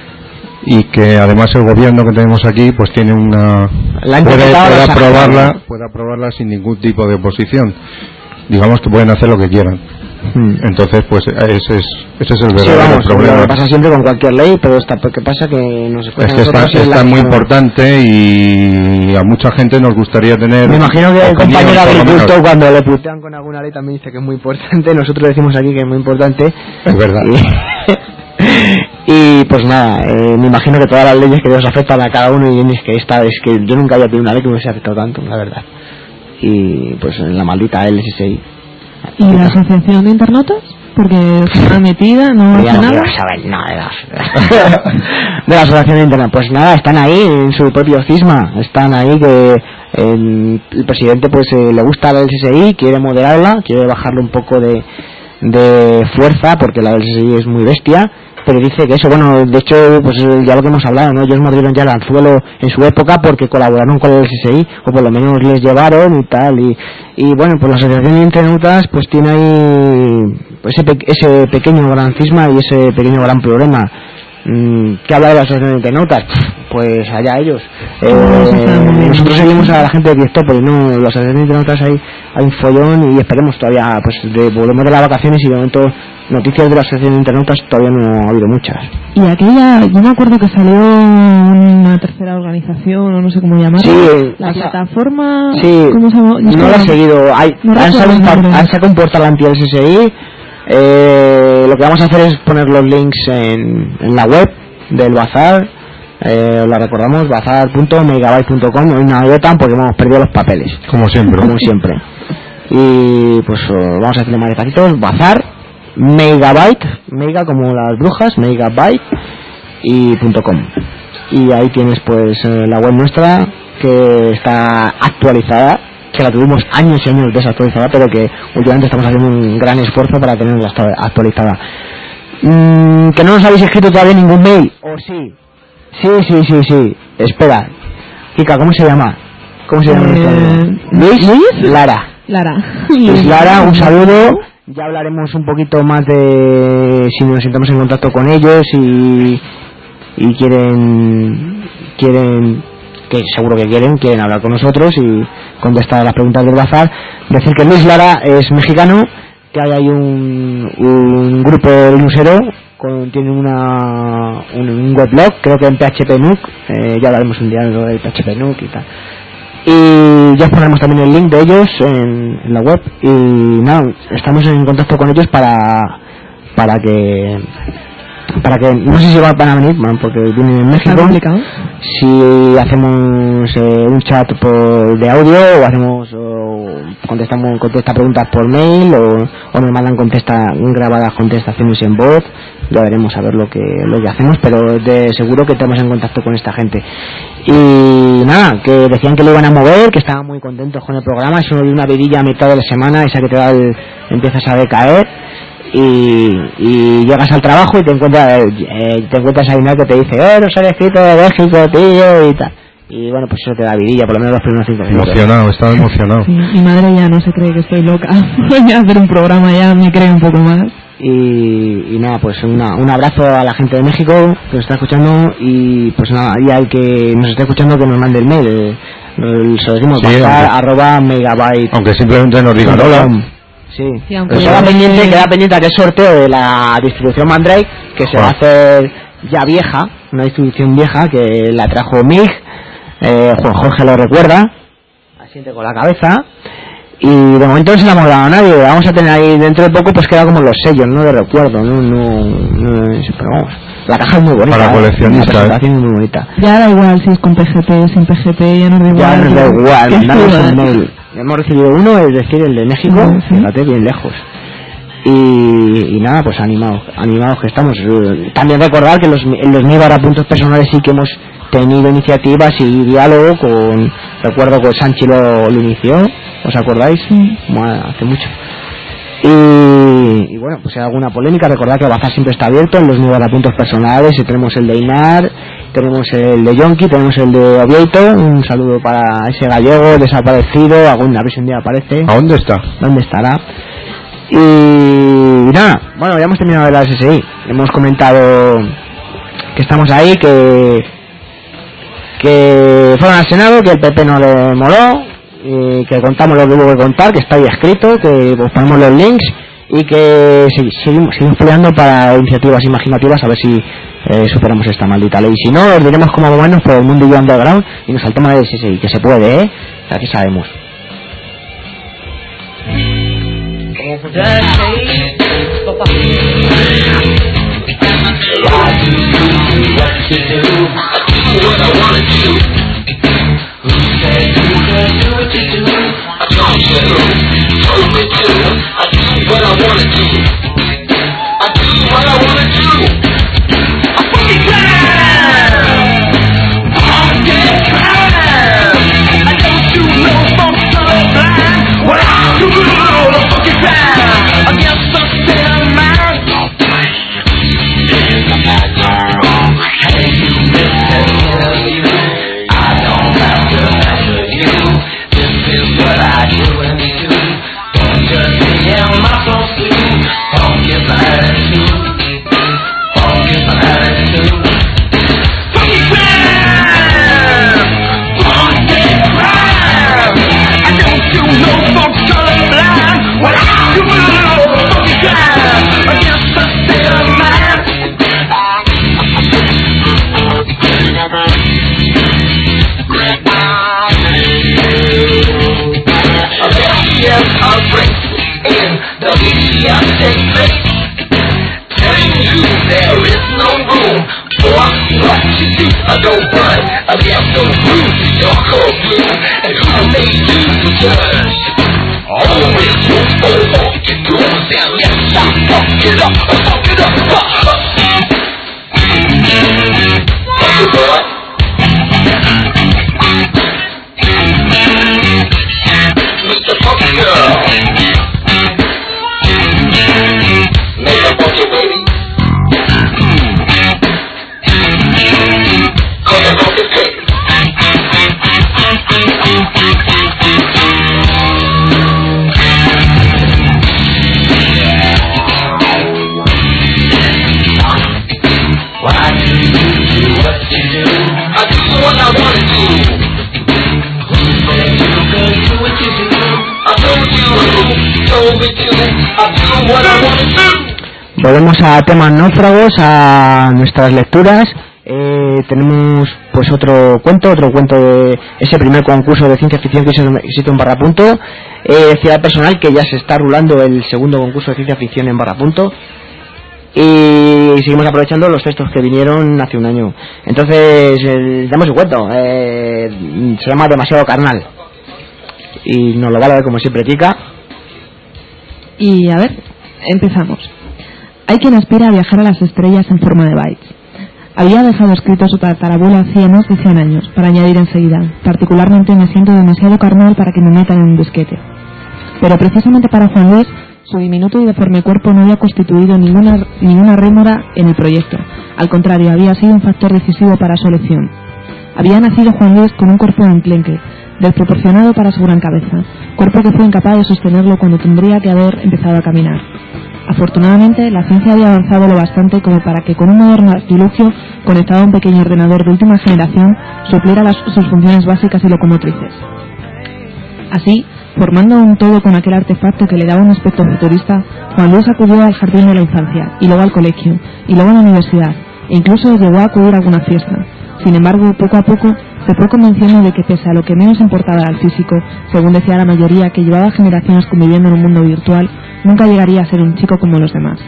y que además el gobierno que tenemos aquí, pues tiene una puede, puede aprobarla, puede aprobarla sin ningún tipo de oposición. Digamos que pueden hacer lo que quieran. Entonces, pues ese es ese es el verdadero sí, vamos, problema. Lo que pasa siempre con cualquier ley, pero esta, ¿qué pasa? Que nos es que está, está muy importante y a mucha gente nos gustaría tener. Me imagino que el compañero agricultor cuando le putean con alguna ley también dice que es muy importante. Nosotros decimos aquí que es muy importante. Es verdad. Y, y pues nada, eh, me imagino que todas las leyes que nos afectan a cada uno, y es que esta es que yo nunca había tenido una ley que me hubiese afectado tanto, la verdad. Y pues en la maldita L S S I. ¿Y la asociación de internautas? Porque está metida, no hace no nada. No saber nada de la, de la asociación de internautas. Pues nada, están ahí en su propio cisma. Están ahí que el, el presidente pues eh, le gusta la del S S I, quiere moderarla, quiere bajarle un poco de, de fuerza porque la del S S I es muy bestia, pero dice que eso, bueno, de hecho pues ya lo que hemos hablado, ¿no? Ellos mordieron ya el anzuelo en su época porque colaboraron con el S S I, o por lo menos les llevaron y tal, y, y bueno, pues la asociación de internautas pues tiene ahí ese, pe ese pequeño gran cisma y ese pequeño gran problema. ¿Qué habla de la asociación de internautas? Pues allá ellos. Eh, nosotros seguimos a la gente de Diectópolis, no, la asociación de internautas hay, hay un follón y esperemos todavía, pues de, volvemos de las vacaciones y de momento noticias de la asociación de internautas todavía no ha habido muchas. Y aquella, yo me acuerdo que salió una tercera organización, o no sé cómo llamarla, sí, la plataforma, sí, ¿cómo se llama? No la he seguido, hay, no han, sacado, han sacado un portal anti-S S I. Eh, lo que vamos a hacer es poner los links en, en la web del bazar, eh, la recordamos, bazar punto megabyte punto com, no hay una iota porque hemos perdido los papeles, como siempre como siempre y pues uh, vamos a hacerle más detallitos, bazar megabyte, mega como las brujas, megabyte y punto com, y ahí tienes pues eh, la web nuestra que está actualizada, que la tuvimos años y años desactualizada, pero que últimamente estamos haciendo un gran esfuerzo para tenerla actualizada. Mm, ¿Que no nos habéis escrito todavía ningún mail? ¿O sí? Sí, sí, sí, sí. Espera. Kika, ¿cómo se llama? ¿Cómo se llama? Eh, Luis, Luis Lara. Lara. Luis Lara, un saludo. Ya hablaremos un poquito más de si nos sentamos en contacto con ellos y, y quieren... quieren que seguro que quieren, quieren hablar con nosotros y contestar a las preguntas del bazar. Decir que Luis Lara es mexicano, que hay ahí un, un grupo lusero, con, tiene una, un, un weblog, creo que en P H P Nuke, eh, ya hablaremos un día del P H P Nuke y tal. Y ya os ponemos también el link de ellos en, en la web y nada, estamos en contacto con ellos para para que para que no sé si van a venir, bueno, porque vienen en México. Si hacemos eh, un chat por de audio o hacemos o contestamos contesta preguntas por mail o, o nos mandan contesta grabadas contestaciones en voz, ya veremos a ver lo que lo que hacemos, pero de seguro que estamos en contacto con esta gente. Y nada, que decían que lo iban a mover, que estaban muy contentos con el programa, eso de una vidilla a mitad de la semana, esa que te da el, empiezas a decaer. Y, y llegas al trabajo y te encuentras eh, te encuentras ahí una que te dice eh, nos han escrito de México, tío, y tal, y bueno, pues eso te da vidilla, por lo menos los primeros cinco minutos. Emocionado, estaba emocionado. Sí, mi madre ya no se cree que estoy loca, voy a hacer un programa, ya me cree un poco más. Y, y nada, pues una, un abrazo a la gente de México que nos está escuchando y pues nada, y al que nos está escuchando que nos mande el mail, eh, se lo decimos, sí, aunque, arroba megabyte, aunque simplemente nos digan hola. Sí, sí, pero queda pendiente, queda pendiente aquel sorteo de la distribución Mandrake que se va a hacer ya vieja, una distribución vieja que la trajo Mig, eh, Juan Jorge lo recuerda, asiente con la cabeza, y de momento no se la hemos dado a nadie. Vamos a tener ahí dentro de poco, pues queda como los sellos, no de recuerdo, no, no, no es, pero vamos, la caja es muy bonita, para coleccionistas, la presentación es muy bonita. Ya da igual si es con P G P, sin P G P, ya nos da igual. Ya nos da igual, danos un mail. Hemos recibido uno, es decir, el de México, ¿sí? Fíjate, bien lejos. Y, y nada, pues animados, animados que estamos. También recordar que los, en los Níbara puntos personales sí que hemos tenido iniciativas y diálogo con, recuerdo que Sanchi lo, lo inició, ¿os acordáis? Sí. Como hace mucho. Y, y bueno, pues si hay alguna polémica, recordad que el bazar siempre está abierto en los Níbara puntos personales, y tenemos el de Inar, tenemos el de Yonki, tenemos el de Oviedo, un saludo para ese gallego desaparecido, alguna vez un día aparece. ¿A dónde está? ¿Dónde estará? Y, y nada, bueno, ya hemos terminado de la S S I, hemos comentado que estamos ahí, que que fueron al Senado, que el P P no le moló, y que contamos lo que hubo que contar, que está ahí escrito, que os ponemos los links y que seguimos, seguimos peleando para iniciativas imaginativas a ver si eh, superamos esta maldita ley. Si no, os diremos como movernos por el mundillo underground y nos saltamos la S S I, que se puede, ¿eh? Aquí sabemos. I don't do take place. Telling you there is no room for what you do. I don't run, I have no room in your courtroom. And who made you the judge? Always room for what you do. Now let's stop, fuck it up, fuck it up, fuck it up. Fuck it up. Mister Funky Girl, make a funky baby. Cause I love this baby. Why do you do what you do? I do what I want to do. Who said you could do what you do? I told you who told me to. I do what I want to do. Volvemos a temas náufragos, a nuestras lecturas. Eh, tenemos pues otro cuento, otro cuento de ese primer concurso de ciencia ficción que existe en Barrapunto. Eh, Ciudad Personal, que ya se está rulando el segundo concurso de ciencia ficción en Barrapunto. Y seguimos aprovechando los textos que vinieron hace un año. Entonces, eh, damos un cuento. Eh, se llama Demasiado Carnal. Y nos lo va a dar como siempre Tica. Y a ver, empezamos. Hay quien aspira a viajar a las estrellas en forma de bytes. Había dejado escrito su tatarabuelo hacía más de cien años, para añadir enseguida: particularmente me siento demasiado carnal para que me metan en un disquete. Pero precisamente para Juan Luis, su diminuto y deforme cuerpo no había constituido ninguna, ninguna rémora en el proyecto. Al contrario, había sido un factor decisivo para su elección. Había nacido Juan Luis con un cuerpo enclenque, desproporcionado para su gran cabeza, cuerpo que fue incapaz de sostenerlo cuando tendría que haber empezado a caminar. Afortunadamente, la ciencia había avanzado lo bastante como para que con un moderno artilugio conectado a un pequeño ordenador de última generación supliera las, sus funciones básicas y locomotrices. Así, formando un todo con aquel artefacto que le daba un aspecto futurista, Juan Luis acudió al jardín de la infancia, y luego al colegio, y luego a la universidad, e incluso llegó a acudir a alguna fiesta. Sin embargo, poco a poco se fue convenciendo de que pese a lo que menos importaba al físico, según decía la mayoría que llevaba generaciones conviviendo en un mundo virtual, nunca llegaría a ser un chico como los demás.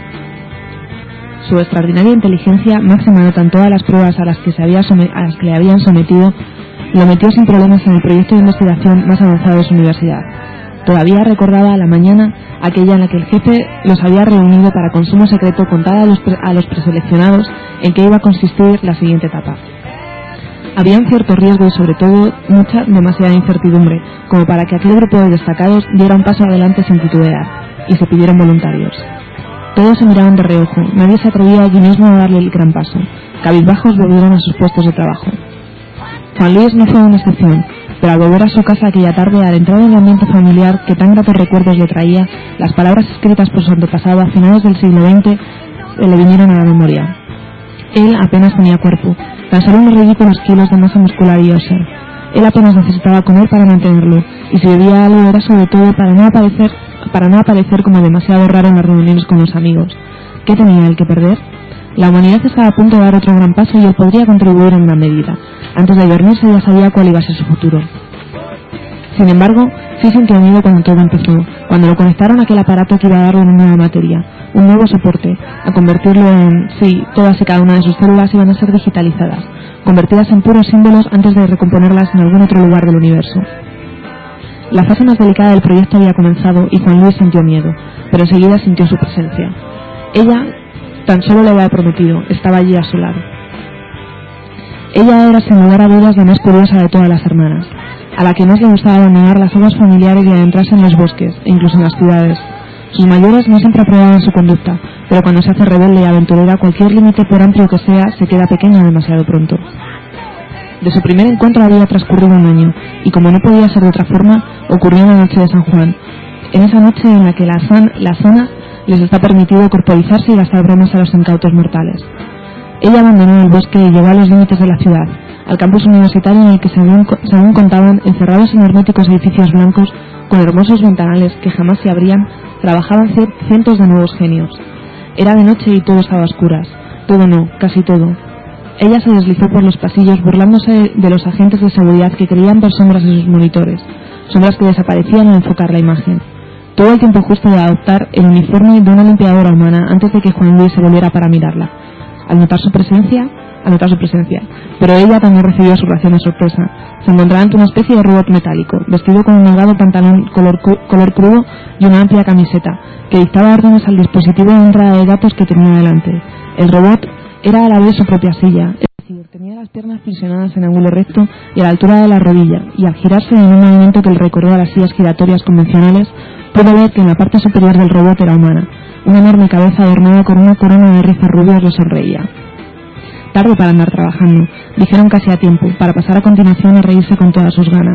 Su extraordinaria inteligencia, máxima nota en todas las pruebas a las que, se había some- a las que le habían sometido, lo metió sin problemas en el proyecto de investigación más avanzado de su universidad. Todavía recordaba la mañana aquella en la que el jefe los había reunido para consumo secreto contar a los, pre- a los preseleccionados en qué iba a consistir la siguiente etapa. Había un cierto riesgo y sobre todo mucha, demasiada incertidumbre, como para que aquel grupo de destacados diera un paso adelante sin titubear, y se pidieron voluntarios. Todos se miraban de reojo, nadie se atrevía allí mismo a darle el gran paso. Cabizbajos volvieron a sus puestos de trabajo. Juan Luis no fue una excepción, pero al volver a su casa aquella tarde, al entrar en el ambiente familiar que tan gratos recuerdos le traía, las palabras escritas por su antepasado a finales del siglo veinte le vinieron a la memoria. Él apenas tenía cuerpo, tan solo unos ridículos kilos de masa muscular y ósea. Él apenas necesitaba comer para mantenerlo, y si bebía algo era sobre todo para no aparecer, para no aparecer como demasiado raro en las reuniones con los amigos. ¿Qué tenía él que perder? La humanidad estaba a punto de dar otro gran paso y él podría contribuir en gran medida. Antes de dormirse ya sabía cuál iba a ser su futuro. Sin embargo, sí sintió miedo cuando todo empezó, cuando lo conectaron a aquel aparato que iba a darle una nueva materia, un nuevo soporte, a convertirlo en... sí, todas y cada una de sus células iban a ser digitalizadas, convertidas en puros símbolos antes de recomponerlas en algún otro lugar del universo. La fase más delicada del proyecto había comenzado y Juan Luis sintió miedo, pero enseguida sintió su presencia. Ella tan solo le había prometido, estaba allí a su lado. Ella era, sin lugar a dudas, la más curiosa de todas las hermanas, a la que más le gustaba abandonar las aguas familiares y adentrarse en los bosques, e incluso en las ciudades. Sus mayores no siempre aprobaban su conducta, pero cuando se hace rebelde y aventurera, cualquier límite, por amplio que sea, se queda pequeño demasiado pronto. De su primer encuentro había transcurrido un año, y como no podía ser de otra forma, ocurrió en la noche de San Juan, en esa noche en la que la, san, la sana les está permitido corporizarse y gastar bromas a los incautos mortales. Ella abandonó el bosque y llegó a los límites de la ciudad, al campus universitario en el que, según, según contaban, encerrados en herméticos edificios blancos, con hermosos ventanales que jamás se abrían, trabajaban cientos de nuevos genios. Era de noche y todo estaba a oscuras. Todo no, casi todo. Ella se deslizó por los pasillos burlándose de los agentes de seguridad que creían ver sombras en sus monitores, sombras que desaparecían al enfocar la imagen. Tuvo el tiempo justo de adoptar el uniforme de una limpiadora humana antes de que Juan Luis se volviera para mirarla. Al notar su presencia, al notar su presencia, pero ella también recibió su ración de sorpresa. Se encontraba ante una especie de robot metálico, vestido con un holgado pantalón color, color crudo y una amplia camiseta, que dictaba órdenes al dispositivo de entrada de datos que tenía delante. El robot era a la vez su propia silla, es decir, tenía las piernas flexionadas en ángulo recto y a la altura de la rodilla, y al girarse en un movimiento que le recordó a las sillas giratorias convencionales, pudo ver que en la parte superior del robot era humana. Una enorme cabeza adornada con una corona de rizos rubios le sonreía. Tarde para andar trabajando, dijeron casi a tiempo, para pasar a continuación a reírse con todas sus ganas.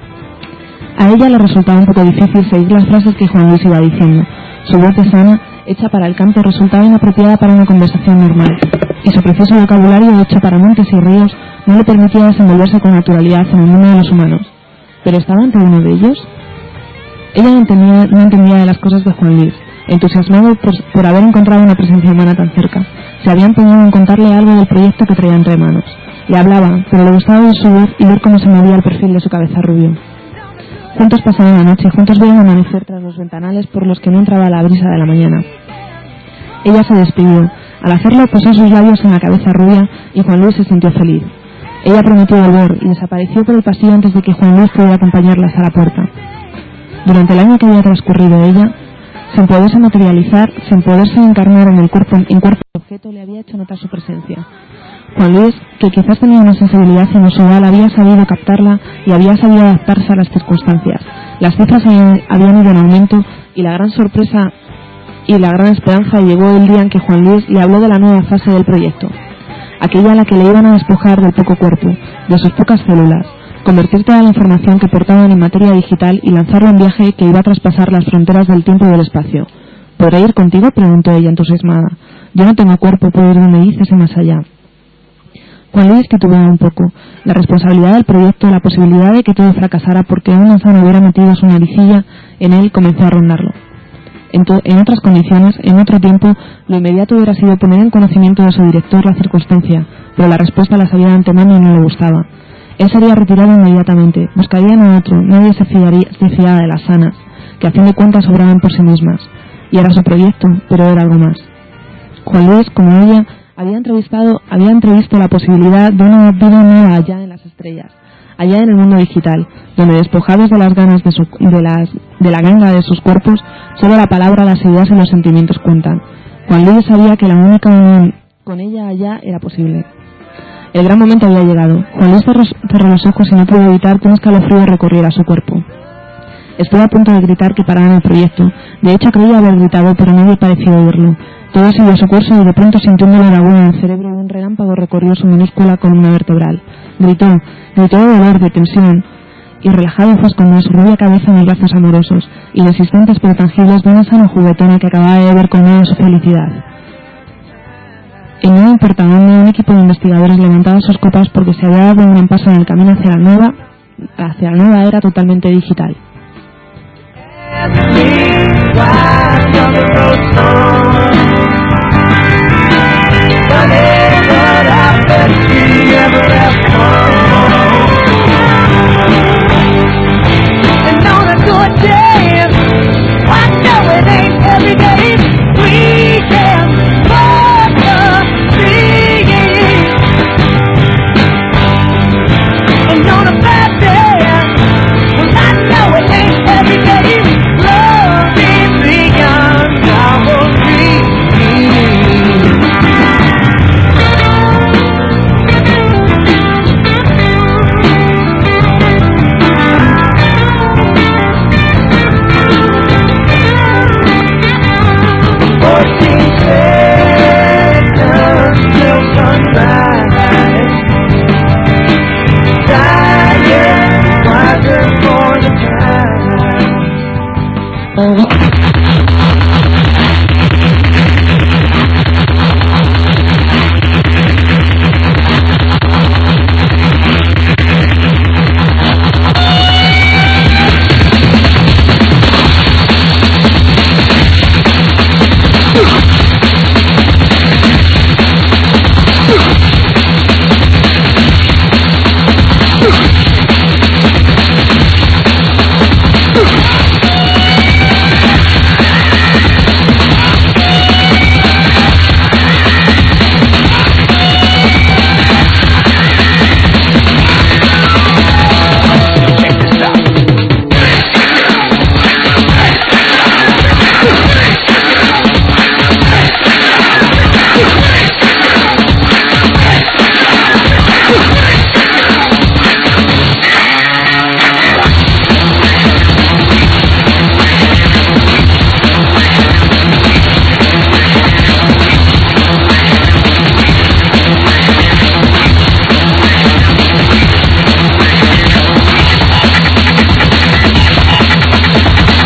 A ella le resultaba un poco difícil seguir las frases que Juan Luis iba diciendo. Su voz de sana, hecha para el campo, resultaba inapropiada para una conversación normal, y su precioso vocabulario hecho para montes y ríos no le permitía desenvolverse con naturalidad en el mundo de los humanos. ¿Pero estaba ante uno de ellos? Ella no entendía, no entendía de las cosas de Juan Luis, entusiasmado por, por haber encontrado una presencia humana tan cerca. Se había empeñado en contarle algo del proyecto que traía entre manos. Le hablaba, pero le gustaba oír su voz y ver cómo se movía el perfil de su cabeza rubio. Juntos pasaron la noche y juntos vieron amanecer tras los ventanales por los que no entraba la brisa de la mañana. Ella se despidió. Al hacerlo posó sus labios en la cabeza rubia y Juan Luis se sintió feliz. Ella prometió volver y desapareció por el pasillo antes de que Juan Luis pudiera acompañarla hasta la puerta. Durante el año que había transcurrido ella, sin poderse materializar, sin poderse encarnar en el cuerpo, en cuerpo de objeto, le había hecho notar su presencia. Juan Luis, que quizás tenía una sensibilidad inusual, había sabido captarla y había sabido adaptarse a las circunstancias. Las cifras habían ido en aumento y la gran sorpresa y la gran esperanza llegó el día en que Juan Luis le habló de la nueva fase del proyecto, aquella a la que le iban a despojar del poco cuerpo, de sus pocas células, convertir toda la información que portaban en materia digital y lanzarlo en viaje que iba a traspasar las fronteras del tiempo y del espacio. ¿Podré ir contigo?, preguntó ella entusiasmada. Yo no tengo cuerpo, puedo ir donde dices y más allá. Juan Luis titubeaba un poco. La responsabilidad del proyecto, la posibilidad de que todo fracasara porque un manzano hubiera metido su naricilla en él, comenzó a rondarlo. En, to en otras condiciones, en otro tiempo, lo inmediato hubiera sido poner en conocimiento de su director la circunstancia, pero la respuesta la sabía de antemano y no le gustaba. Él se había retirado inmediatamente, buscarían a otro, nadie se fiaría, se fiaba de las sanas, que a fin de cuentas sobraban por sí mismas. Y era su proyecto, pero era algo más. Juan Luis, como ella, había entrevistado, había entrevisto la posibilidad de una vida nueva allá en las estrellas, allá en el mundo digital, donde despojados de las ganas de, su, de, las, de la ganga de sus cuerpos, solo la palabra, las ideas y los sentimientos cuentan. Juan Luis sabía que la única unión con ella allá era posible. El gran momento había llegado. Juan Luis cerró, cerró los ojos y no pudo evitar que un escalofrío recorriera su cuerpo. Estuvo a punto de gritar que pararan el proyecto. De hecho, creía haber gritado, pero nadie pareció oírlo. Todo siguió su curso y de pronto sintió un dolor agudo en el cerebro y un relámpago recorrió su minúscula columna vertebral. Gritó, gritó de dolor, de tensión, y relajado fue a esconder su rubia cabeza en los brazos amorosos, inexistentes pero tangibles de una sana juguetona que acababa de ver con ella su felicidad. En no importa dónde, un equipo de investigadores levantaba sus copas porque se había dado un gran paso en el camino hacia la nueva, hacia la nueva era totalmente digital.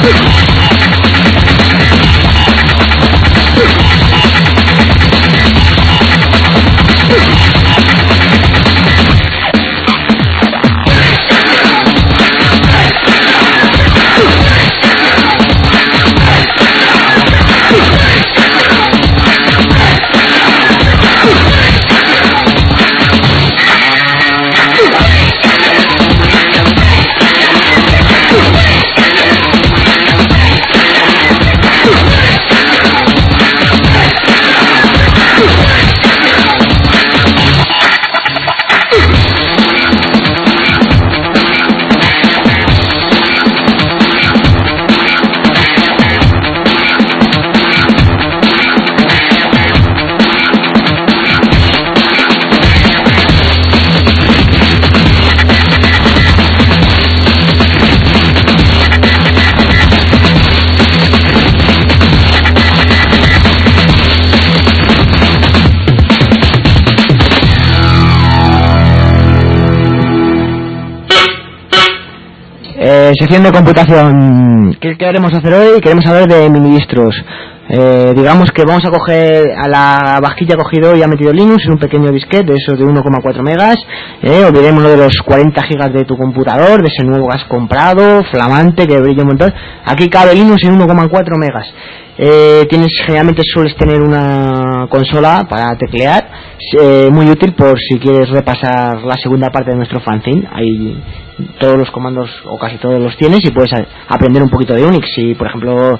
Eh, sección de computación. ¿Qué queremos hacer hoy? Queremos hablar de minidistros. Eh, digamos que vamos a coger a la vasquilla cogido y ha metido Linux en un pequeño disquete de esos de uno coma cuatro megas. Eh, olvidémonos de los cuarenta gigas de tu computador, de ese nuevo que has comprado, flamante, que brilla un montón. Aquí cabe Linux en uno coma cuatro megas. Eh, tienes generalmente sueles tener una consola para teclear, eh, muy útil por si quieres repasar la segunda parte de nuestro fanzine. Ahí todos los comandos o casi todos los tienes y puedes a, aprender un poquito de Unix si por ejemplo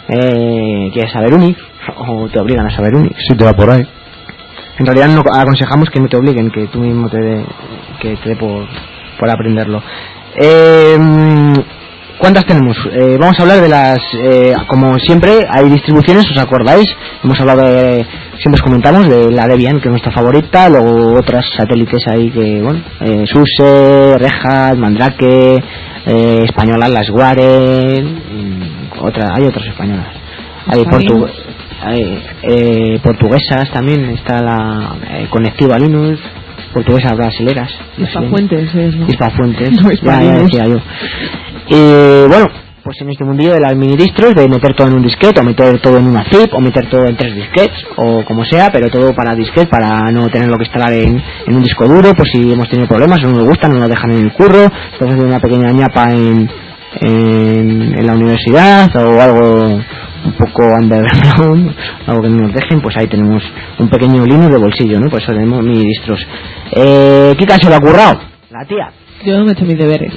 eh, quieres saber Unix o te obligan a saber Unix. Si te va por ahí. En realidad no aconsejamos que no te obliguen, que tú mismo te dé, que te dé por, por aprenderlo. Eh, ¿Cuántas tenemos? Eh, vamos a hablar de las, eh, como siempre, hay distribuciones, ¿os acordáis? Hemos hablado de, siempre os comentamos, de la Debian, que es nuestra favorita, luego otras satélites ahí que, bueno, eh, SUSE, Red Hat, Mandrake, eh, españolas, las Ware, otra, hay otras españolas. Hay, portu hay eh, portuguesas también, está la eh, Conectiva Linux, portuguesas brasileras. Hispafuentes es, ¿no? Hispafuentes, no, ya, ya decía yo. Y bueno, pues en este mundillo de las minidistros, de meter todo en un disquete, o meter todo en una zip, o meter todo en tres disquetes, o como sea, pero todo para disquete, para no tenerlo que instalar en, en un disco duro, por si hemos tenido problemas, no nos gusta, no nos dejan en el curro, estamos haciendo una pequeña ñapa en, en, en la universidad, o algo un poco underground, algo que no nos dejen, pues ahí tenemos un pequeño Linux de bolsillo, ¿no? Por eso tenemos minidistros. Eh, ¿Qué caso le ha currado? La tía. Yo no me he hecho mis deberes.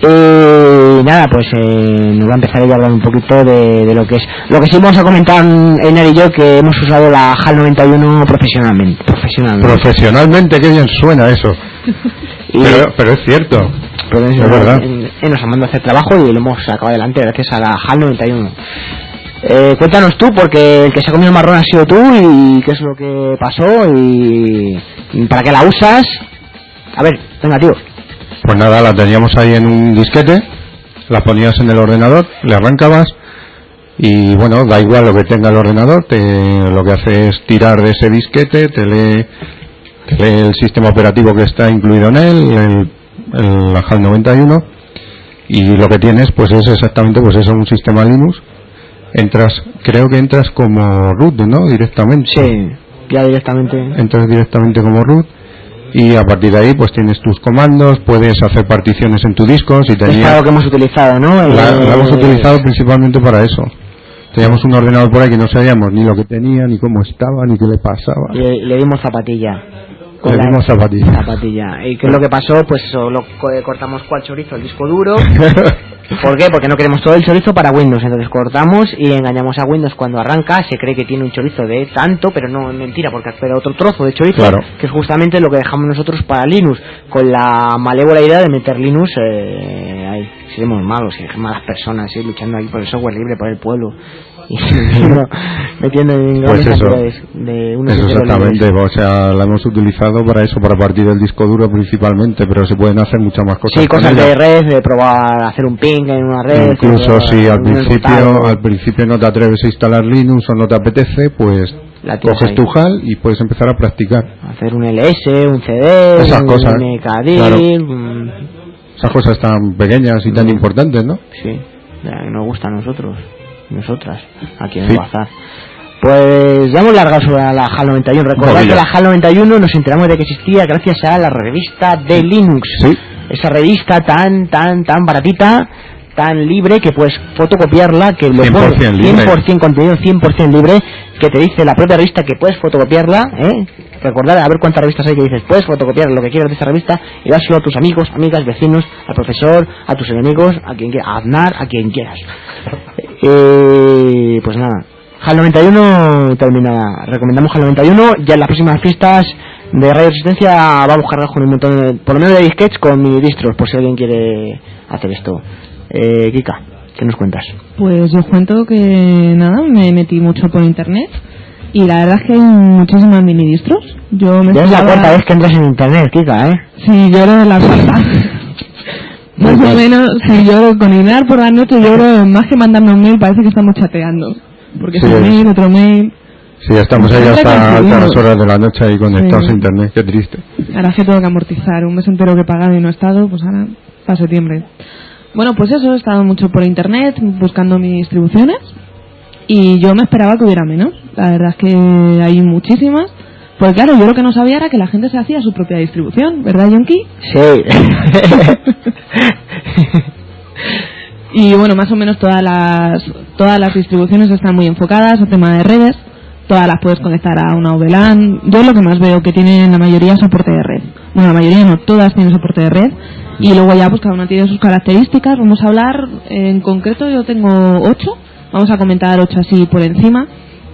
Y nada, pues eh, nos va a empezar a hablar un poquito de, de lo que es. Lo que sí vamos a comentar en él y yo, que hemos usado la HAL noventa y uno profesionalmente. Profesionalmente, profesionalmente qué bien suena eso. y, pero, pero es cierto. Pero es, es verdad. En, en, nos han mandado a hacer trabajo y lo hemos sacado adelante gracias a la HAL noventa y uno. Eh, cuéntanos tú, porque el que se ha comido el marrón ha sido tú, y qué es lo que pasó y, y para qué la usas. A ver, venga, tío. Pues nada, la teníamos ahí en un disquete, la ponías en el ordenador, le arrancabas y bueno, da igual lo que tenga el ordenador, te, lo que hace es tirar de ese disquete, te lee, te lee el sistema operativo que está incluido en él, el, el, la HAL noventa y uno, y lo que tienes pues es exactamente pues eso, un sistema Linux. Entras, creo que entras como root, ¿no? Directamente. Sí, ya directamente. Entras directamente como root. Y a partir de ahí pues tienes tus comandos, puedes hacer particiones en tu disco. Si tenías... Es algo que hemos utilizado, ¿no? La, eh... la hemos utilizado principalmente para eso. Teníamos un ordenador por ahí que no sabíamos ni lo que tenía, ni cómo estaba, ni qué le pasaba. Le, le dimos zapatilla. Le dimos zapatilla. Zapatilla. ¿Y qué es lo que pasó? Pues eso, lo cortamos cual chorizo el disco duro. ¿Por qué? Porque no queremos todo el chorizo para Windows, entonces cortamos y engañamos a Windows cuando arranca, se cree que tiene un chorizo de tanto, pero no es mentira, porque espera otro trozo de chorizo, claro, que es justamente lo que dejamos nosotros para Linux, con la malévola idea de meter Linux, eh, ahí, seremos malos, malas personas, ¿sí? Luchando ahí por el software libre, por el pueblo, y no, metiendo en pues grandes eso, cantidades de unos eso exactamente, o sea, la hemos utilizado para eso, para partir del disco duro principalmente, pero se pueden hacer muchas más cosas. Sí, cosas de red, de probar hacer un ping en una red. Incluso si al principio al principio no te atreves a instalar Linux o no te apetece, pues coges ahí tu HAL y puedes empezar a practicar. Hacer un L S, un C D, esas un cosas, M K D, claro. un... Esas cosas tan pequeñas y tan mm. importantes, ¿no? Sí. de la que nos gusta a nosotros, nosotras, aquí en el bazar. Pues ya hemos largado sobre la HAL noventa y uno. Recordad que la HAL noventa y uno nos enteramos de que existía gracias a la revista de Linux. Sí. Esa revista tan, tan, tan baratita, tan libre, que puedes fotocopiarla, que lo cien por ciento pone cien por ciento contenido, cien por ciento libre, que te dice la propia revista que puedes fotocopiarla, ¿eh? Recordad, a ver cuántas revistas hay que dices, puedes fotocopiar lo que quieras de esa revista y dárselo a tus amigos, amigas, vecinos, al profesor, a tus enemigos, a quien quieras, a Aznar, a quien quieras. Eh, pues nada, HAL noventa y uno terminada. Recomendamos HAL noventa y uno. Ya en las próximas fiestas de Radio Resistencia vamos cargados con un montón de, por lo menos de disquets con mini distros, por si alguien quiere hacer esto. Eh, Kika, ¿qué nos cuentas? Pues yo cuento que nada, me metí mucho por internet y la verdad es que hay muchísimas mini distros. Yo me ya es la esperaba... cuarta vez que entras en internet, Kika, ¿eh? Sí, yo era la cuarta. Más o menos, si yo con Inar por la noche, yo creo, más que mandarme un mail, parece que estamos chateando. Porque Sí, es un mail, otro mail. Sí, estamos ahí hasta altas horas de la noche ahí conectados sí. a internet, qué triste. Ahora es que tengo que amortizar, un mes entero que he pagado y no he estado, pues ahora para septiembre. Bueno, pues eso, he estado mucho por internet buscando mis distribuciones y yo me esperaba que hubiera menos. La verdad es que hay muchísimas. Pues claro, yo lo que no sabía era que la gente se hacía su propia distribución, ¿verdad, Yonki? Sí. Y bueno, más o menos todas las todas las distribuciones están muy enfocadas al tema de redes. Todas las puedes conectar a una V LAN. Yo lo que más veo que tienen la mayoría es soporte de red. Bueno, la mayoría no, todas tienen soporte de red. Y luego ya pues cada una tiene sus características. Vamos a hablar en concreto, yo tengo ocho. Vamos a comentar ocho así por encima.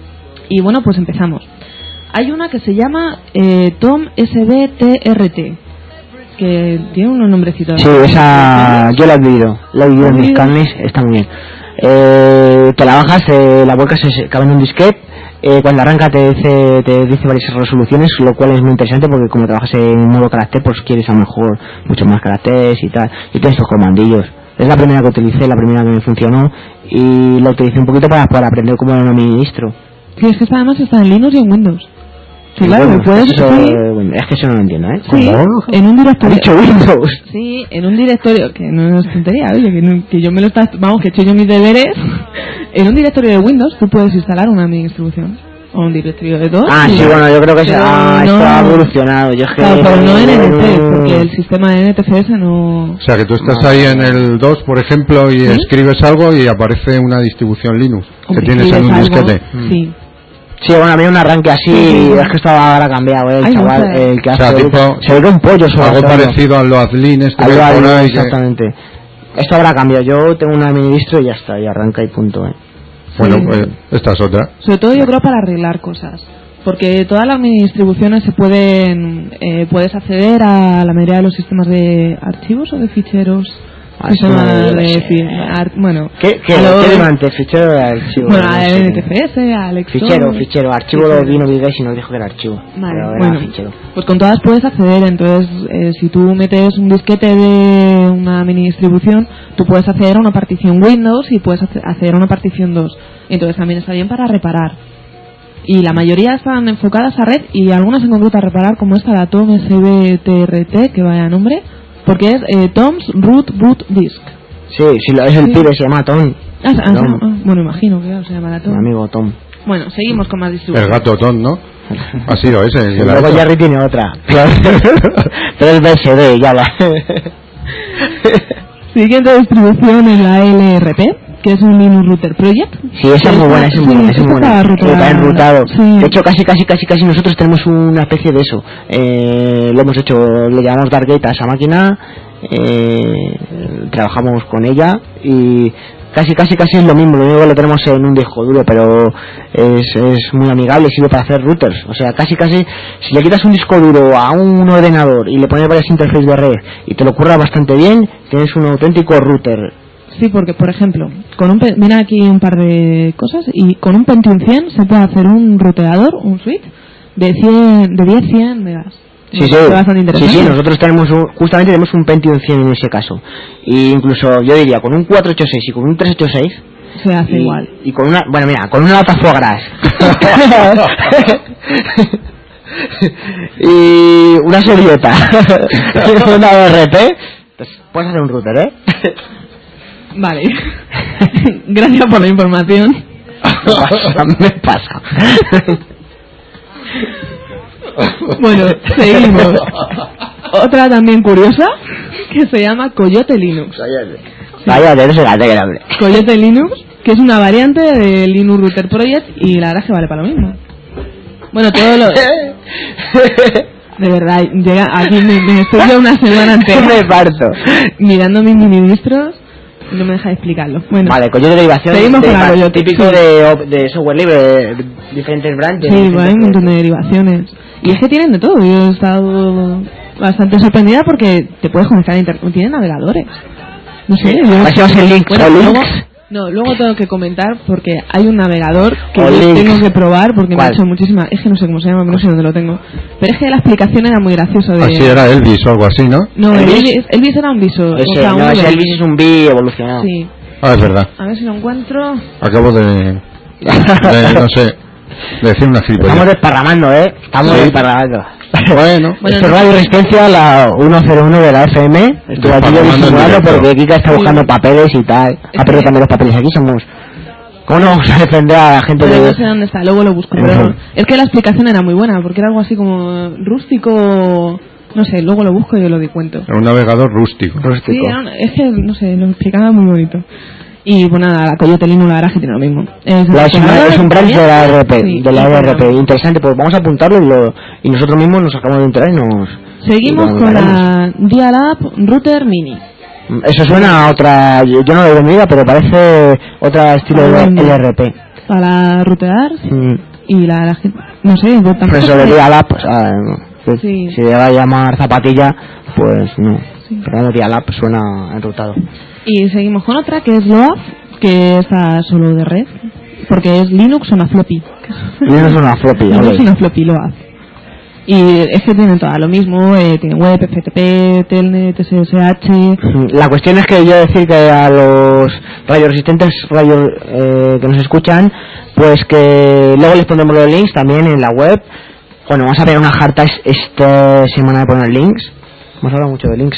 Y bueno, pues empezamos. Hay una que se llama eh, Tom S B T R T, que tiene unos nombrecitos. Sí, esa yo la he vivido, la he vivido en mis carnes, está muy bien. Eh, te la bajas, eh, la vuelcas, se cabe en un disquete, eh, cuando arranca te dice, te dice varias resoluciones, lo cual es muy interesante porque como trabajas en modo carácter, pues quieres a lo mejor muchos más caracteres y tal, y tienes estos comandillos. Es la primera que utilicé, la primera que me funcionó, y la utilicé un poquito para, para aprender cómo era un administro. Sí, es que esta además está en Linux y en Windows. Sí, claro, bueno, puedes, eso, sí. Es que eso no lo entiendo, ¿eh? Sí, en un directorio. ¿Ha dicho Windows? Sí, en un directorio, que no es tontería, oye, que, no, que yo me lo está, vamos, que he hecho yo mis deberes. En un directorio de Windows tú puedes instalar una mini distribución. O un directorio de dos. Ah, sí, bueno, yo creo que se ah, no, está evolucionado. Yo claro, pero no en N T, porque el sistema de N T F S no... O sea, que tú estás no. ahí en el dos, por ejemplo, y ¿sí? escribes algo y aparece una distribución Linux que tienes en un algo, disquete. Sí. Sí, bueno, había un arranque así, sí. Es que estaba ahora cambiado, ¿eh? El Ay, chaval, no sé. el que hace... O sea, tipo, se ve que un pollo sobre algo parecido a lo Adlin, este que por ahí. Exactamente. Que... Esto habrá cambiado. Yo tengo una mini distro y ya está, y arranca y punto, ¿eh? Bueno, sí. pues esta es otra. Sobre todo yo creo para arreglar cosas. Porque todas las mini distribuciones se pueden... Eh, puedes acceder a la mayoría de los sistemas de archivos o de ficheros... Ah, de, de, ar, bueno, ¿qué, qué, lo, ¿qué antes? ¿Fichero de archivo? Bueno, a N T F S, a Alex. Fichero, fichero, archivo fichero. Lo vino Bill y nos dijo que era archivo. Vale, pero era bueno, fichero. Pues con todas puedes acceder, entonces eh, si tú metes un disquete de una mini distribución, tú puedes acceder a una partición Windows y puedes acceder a una partición dos. Entonces también está bien para reparar. Y la mayoría están enfocadas a red y algunas en concreto a reparar, como esta, la Tom S B T R T, que vaya nombre. Porque es eh, Tom's Root Boot Disk. Sí, sí, es el sí. pibe, se llama Tom. Ah, ah, Tom. Ah, bueno, imagino que se llamará Tom. Mi amigo Tom. Bueno, seguimos con más distribuciones. El gato Tom, ¿no? Ha sido ese. Y luego Jerry tiene otra. Pero es B S D, ya va. Siguiente distribución es la L R P, que es un Linux Router Project. Sí, esa es muy buena, es muy buena, es muy buena. Está enrutado. Sí. De hecho, casi, casi, casi, casi nosotros tenemos una especie de eso. Eh, lo hemos hecho, le llamamos Darkgate a esa máquina, eh, trabajamos con ella y casi, casi, casi es lo mismo. Lo único que lo tenemos en un disco duro, pero es, es muy amigable, sirve para hacer routers. O sea, casi, casi, si le quitas un disco duro a un ordenador y le pones varias interfaces de red y te lo curra bastante bien, tienes un auténtico router. Sí, porque, por ejemplo, con un viene aquí un par de cosas y con un Pentium cien se puede hacer un ruteador, un switch, de cien, de diez a cien megas. Sí, sí, sí, sí, nosotros tenemos un, justamente tenemos un Pentium cien en ese caso. Y incluso, yo diría, con un cuatrocientos ochenta y seis y con un trescientos ochenta y seis... Se hace y, igual. Y con una, bueno, mira, con una lata foie gras. y una seriota. Una O R P, pues puedes hacer un router, ¿eh? Vale. Gracias por la información. Me pasa. Bueno, seguimos. Otra también curiosa que se llama Coyote Linux. Vaya, de eso se la hombre. Coyote Linux, que es una variante de Linux Router Project y la verdad es que vale para lo mismo. Bueno, todo lo... De verdad, llega aquí me, me estoy ya una semana entera me parto mirando mis ministros y no me deja de explicarlo. Bueno, vale, Coyote derivación seguimos de, con la Coyote, típico sí. de, de software libre, diferentes branches. Sí, diferentes hay un montón de derivaciones. Y es que tienen de todo. Yo he estado bastante sorprendida porque te puedes conectar a internet. Tienen navegadores. No sé. Yo... Pasamos el link. Bueno, o luego, links. no, luego tengo que comentar porque hay un navegador que O yo links. tengo que probar porque me ha ¿Cuál? hecho muchísima... Es que no sé cómo se llama, no sé dónde lo tengo. Pero es que la explicación era muy graciosa. De... Así era Elvis o algo así, ¿no? No, ¿Elvis? Elvis, Elvis era un viso. Ese, o sea, no, un ese Elvis. Elvis es un bi evolucionado. Sí. Ah, es verdad. A ver si lo encuentro. Acabo de... de no sé, de decir una Estamos gilipollez. desparramando, ¿eh? Estamos Sí. desparramando. Bueno, Bueno, Esto es no- Radio Resistencia, la ciento uno de la F M. Estoy aquí yo Desparramando en disimulando directo. porque Kika está Sí. buscando papeles y tal. Es Ha perdido que- también los papeles. Aquí somos... ¿Cómo no vamos a defender a la gente Pero de...? no sé dónde está, luego lo busco. En Pero fin. es que la explicación era muy buena, porque era algo así como rústico. No sé, luego lo busco y yo lo di cuento. era un navegador rústico. Rústico. Sí, era un- es que, no sé, lo explicaba muy bonito. Y pues nada, la Coyote Linux la verdad es que tiene lo mismo. Es, La- es, una- es un branch de la R P, Sí, de la y R P. programas. Interesante, pues vamos a apuntarlo y, lo, y nosotros mismos nos acabamos de enterar y nos... Seguimos y lo con miraremos. la Dial-Up Router Mini. Eso suena a otra... Yo, yo no lo he vendido, pero parece otra estilo Ah, de bueno. L R P. Para rutear Mm. y la, la gente, no sé, yo tampoco Por eso le sé. di a la... Pues, ah, no. Pues, Sí. Si le va a llamar zapatilla, pues no. Pero no, la suena enrutado. Y seguimos con otra que es Loaf, que está solo de red, porque es Linux una floppy. Linux es una floppy, Linux ¿vale? una floppy, Loaf. Y es que tienen todo lo mismo, eh, tienen web, F T P, Telnet, S S H. La cuestión es que yo decir que a los radioresistentes radio, eh, que nos escuchan, pues que luego les pondremos los links también en la web. Bueno, vamos a ver una jarta es- esta semana de poner links. Hemos hablado mucho de links.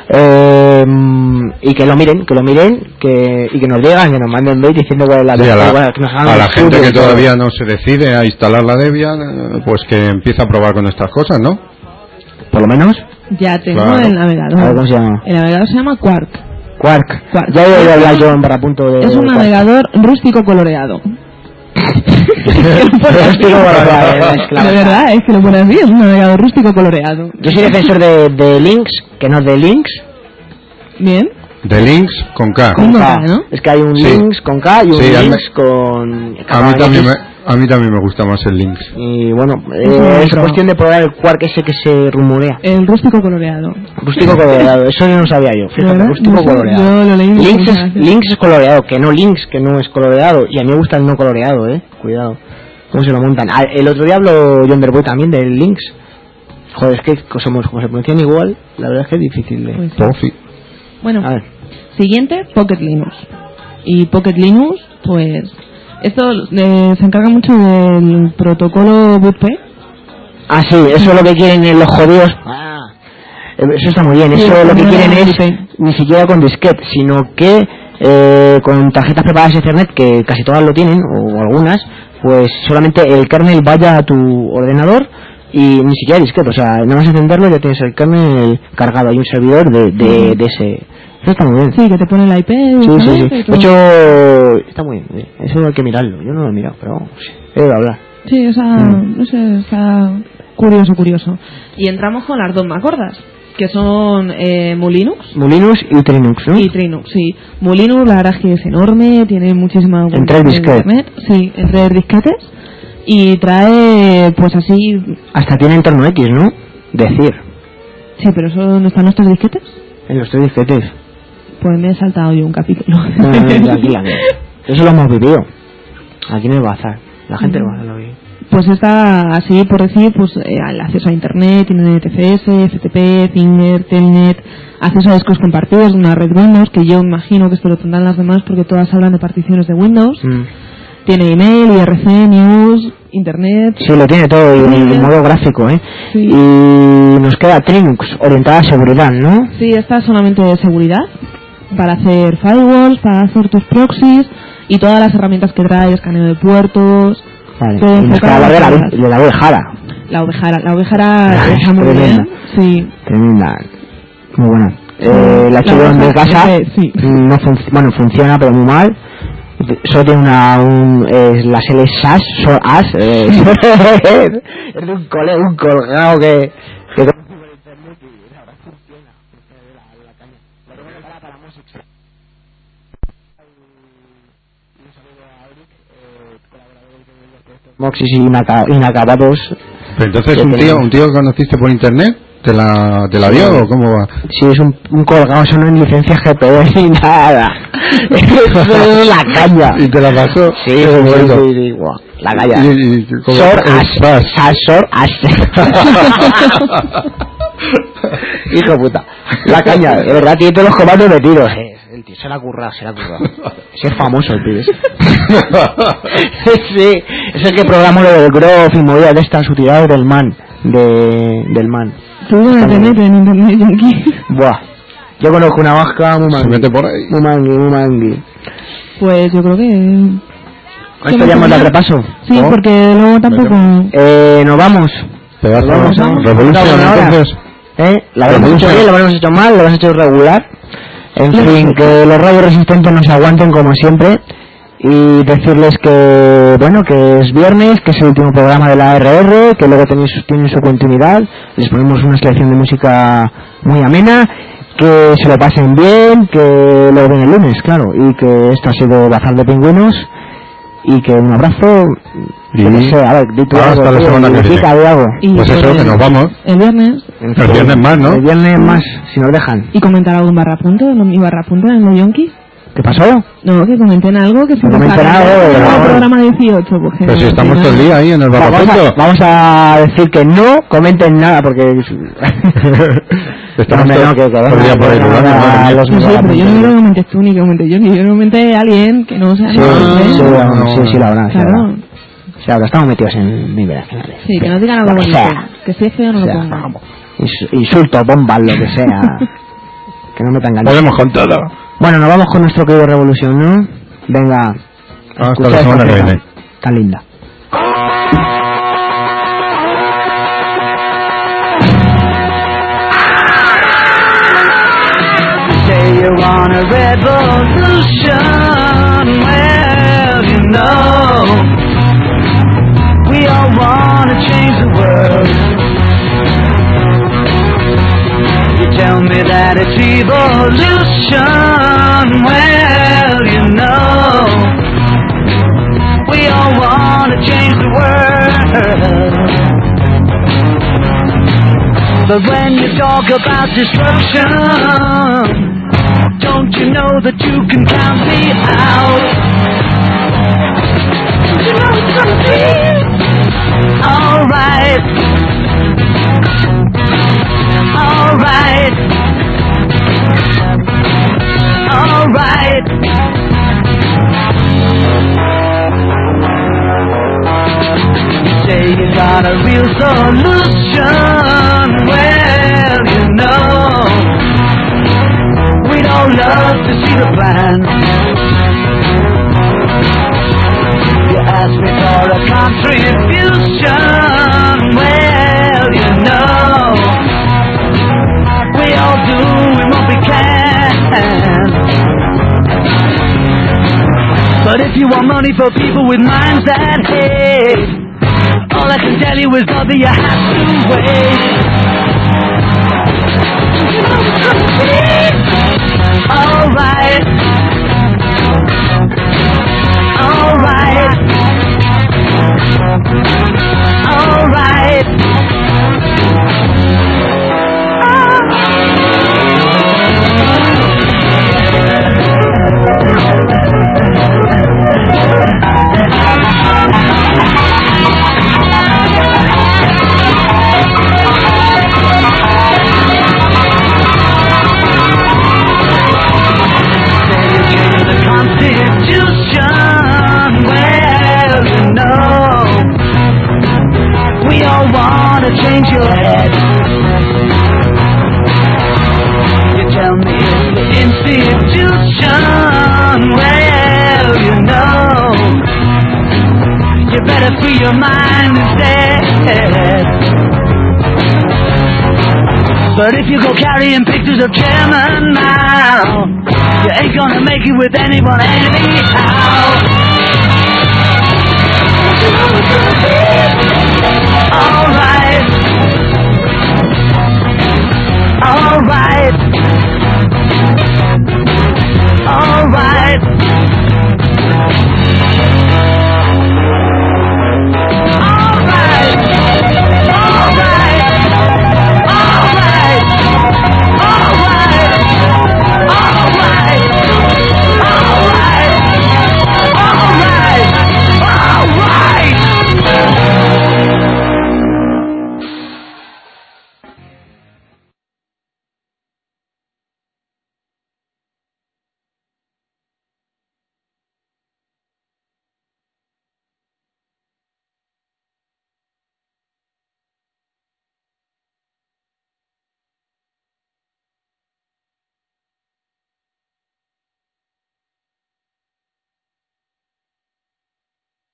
Eh, y que lo miren, que lo miren, que y que nos digan, que nos manden mail diciendo cuál es la Sí, a la, bueno, que nos hagan a un la gente estudio que y todo. todavía no se decide a instalar la Debian, eh, pues que empiece a probar con estas cosas, ¿no? Por lo menos. Ya tengo Claro. el A ver navegador. cómo se llama. El navegador se llama Quark. Quark. Quark. Ya he oído hablar yo en Barrapunto de... Es un Quark. navegador rústico coloreado. Rústico coloreado, es que la De verdad, es que lo pone así, es un navegador rústico coloreado. Yo soy defensor de, de links, que no de links. Bien. De links con K. Con K. K, ¿no? Es que hay un Sí. links con K y un Sí, a mí- links con... A mí, también me, a mí también me gusta más el links. Y bueno, eh, Eso lo he es probado. cuestión de probar el Quark ese que se rumorea. El rústico coloreado. Rústico coloreado, eso yo no sabía yo. ¿De Fíjate, verdad? rústico No sé, coloreado. yo lo leí en Links muchas es, veces. links es coloreado, que no links, que no es coloreado. Y a mí me gusta el no coloreado, eh. Cuidado. ¿Cómo se lo montan? Ah, el otro día habló John Derboy también del links. Joder, es que somos, como se pronuncian igual, la verdad es que es difícil de... Pues sí. Tofi. Bueno, A ver. siguiente, Pocket Linux. Y Pocket Linux, pues... Esto eh, se encarga mucho del protocolo B U P. Ah, sí, eso es lo que quieren eh, los jodidos. Ah, eso está muy bien. Sí, Eso lo que no quieren era es I P. ni siquiera con disquete, sino que eh, con tarjetas preparadas de Ethernet, que casi todas lo tienen, o algunas, pues solamente el kernel vaya a tu ordenador y ni siquiera disquete. O sea, nada más encenderlo ya tienes el kernel cargado. Hay un servidor de, de, de ese. Eso está muy bien. Sí, que te pone la I P. Sí, sí, sí. directamente y De todo. hecho, está muy bien. eh. Eso hay que mirarlo. Yo no lo he mirado, pero vamos, he oído hablar. Sí, esa, Mm. no sé, está curioso, curioso. Y entramos con las dos más gordas, que son eh, Mulinux Mulinux y Trinux, ¿no? y Trinux, sí. Mulinux la verdad es que es enorme, tiene muchísima En tres disquetes. internet, sí, en tres disquetes, y trae, pues así, Hasta tiene entorno X, ¿no? Decir, sí, pero eso no están los tres disquetes, en los tres disquetes. pues me he saltado yo un capítulo. No, no, no, tranquila, que eso lo hemos vivido. Aquí en el bazar. La gente del bazar lo vive. Pues está así por decir, pues eh, el acceso a internet, tiene N T F S, F T P, Zinger, Telnet, acceso a discos compartidos de una red Windows, que yo imagino que esto lo tendrán las demás porque todas hablan de particiones de Windows. Mm. Tiene email, I R C, news, internet. Sí, lo tiene todo, y en, en modo gráfico, ¿eh? Sí. Y nos queda Trinux, orientada a seguridad, ¿no? Sí, esta es solamente de seguridad. para hacer firewalls, para hacer tus proxies y todas las herramientas que trae, escaneo de puertos. Vale. Todo Y nos queda enfocado hablar de la, a- de la ovejara. La ovejara, la ovejara está muy Tremenda. bien. Sí. Tremenda. Muy buena. Sí, Eh, la he hecho la yo en oveja casa. siempre, sí. No func- bueno, funciona, pero muy mal. Solo tiene una. Un, eh, las L S A S, so, as, eh, es de un cole, un colgado que. que Moxis inaca- inacabados. Pero entonces que un tío, tenemos. un tío que conociste por internet, ¿te la, te la dio o cómo va? Sí, es un, un colgado, eso no es licencia G P D ni nada. Eso es la caña. Y te la pasó. Sí, Qué sí, bueno. sí, sí, guau, la caña. Y, y, como- Sor el as, spas. as, sor as. Hijo de puta. La caña, de verdad, tiene todos los comandos metidos. Eh, el tío se la ha currado, se la ha currado. Si es famoso el tío ese. Sí, es el que programó lo del Grove y movidas de estas utilidades del man. De, del man. Seguro que te mete en internet, Yankee. Buah. Yo conozco una vasca muy Se mangui. mete por ahí. Muy mangui, muy mangui. Pues yo creo que... ¿A esto ya hemos dado repaso? Sí, ¿No? porque luego tampoco... Eh, nos vamos. Te vas a Vamos, vamos. Revolution, Una hora. entonces. ¿Eh? ¿La habremos hecho Revolution. bien? ¿La habremos hecho mal? ¿La habremos hecho regular? En fin, que los radios resistentes nos aguanten como siempre. Y decirles que, bueno, que es viernes, que es el último programa de la R R, que luego tenéis, tienen su continuidad. Les ponemos una selección de música muy amena. Que se lo pasen bien, que luego viene el lunes, claro. Y que esto ha sido Bazar de Pingüinos. Y que un abrazo. Y Yo qué sé, a ver, di tú hasta algo, la tío, semana que significa viene. de algo. Y Pues por eso, el- que nos vamos. El viernes. El viernes más, ¿no? El viernes más, si nos dejan. Y comentar algo en barra punto, en mi barra punto, en el Yonki. ¿Qué pasó? No, que comenten algo, que si Que nos comenten sacan algo, el pero- programa dieciocho, pues que Pero no, si estamos que todo el no. día ahí en el Vamos a, barrapunto. vamos a decir que no comenten nada porque... Estamos No, todo, no, que- que todo el venga, día por ahí que venga rulando, madre a mía. los- No sé, pero yo no quiero que comentes tú ni que comentes yo, ni yo no comenté a alguien que no sea Sí, nombre. sí, no, vamos, no, sí, sí, la verdad, sí, la Claro. verdad. Sí, ahora estamos metidos en vibracionales. Sí, que no digan algo Lo que bonito. sea. Que si es feo no O lo sea, pongan. ins- insultos, bombas, lo que sea. Que no metan ganas. Podemos con todo. Bueno, nos vamos con nuestro querido Revolución, ¿no? Venga. Hasta escuchad la esta semana que pieza viene. Tan linda. Say you want a revolution, well, you know, we all want to change the world. You tell me that it's evolution, well, you know, we all want to change the world. But when you talk about destruction, don't you know that you can count me out? You know it's gonna be alright. Alright. Alright. You say you got a real solution. Well, you know, we'd all love to see the plan. You ask me for a contribution. Well, you know, we all do what we can. But if you want money for people with minds that hate, all I can tell you is, brother, you have to wait. You know it's gonna be alright. Alright. Alright. Change your head. You tell me it's the institution. better free your mind instead. But if you go carrying pictures of chairman now, you ain't gonna make it with anyone anyhow.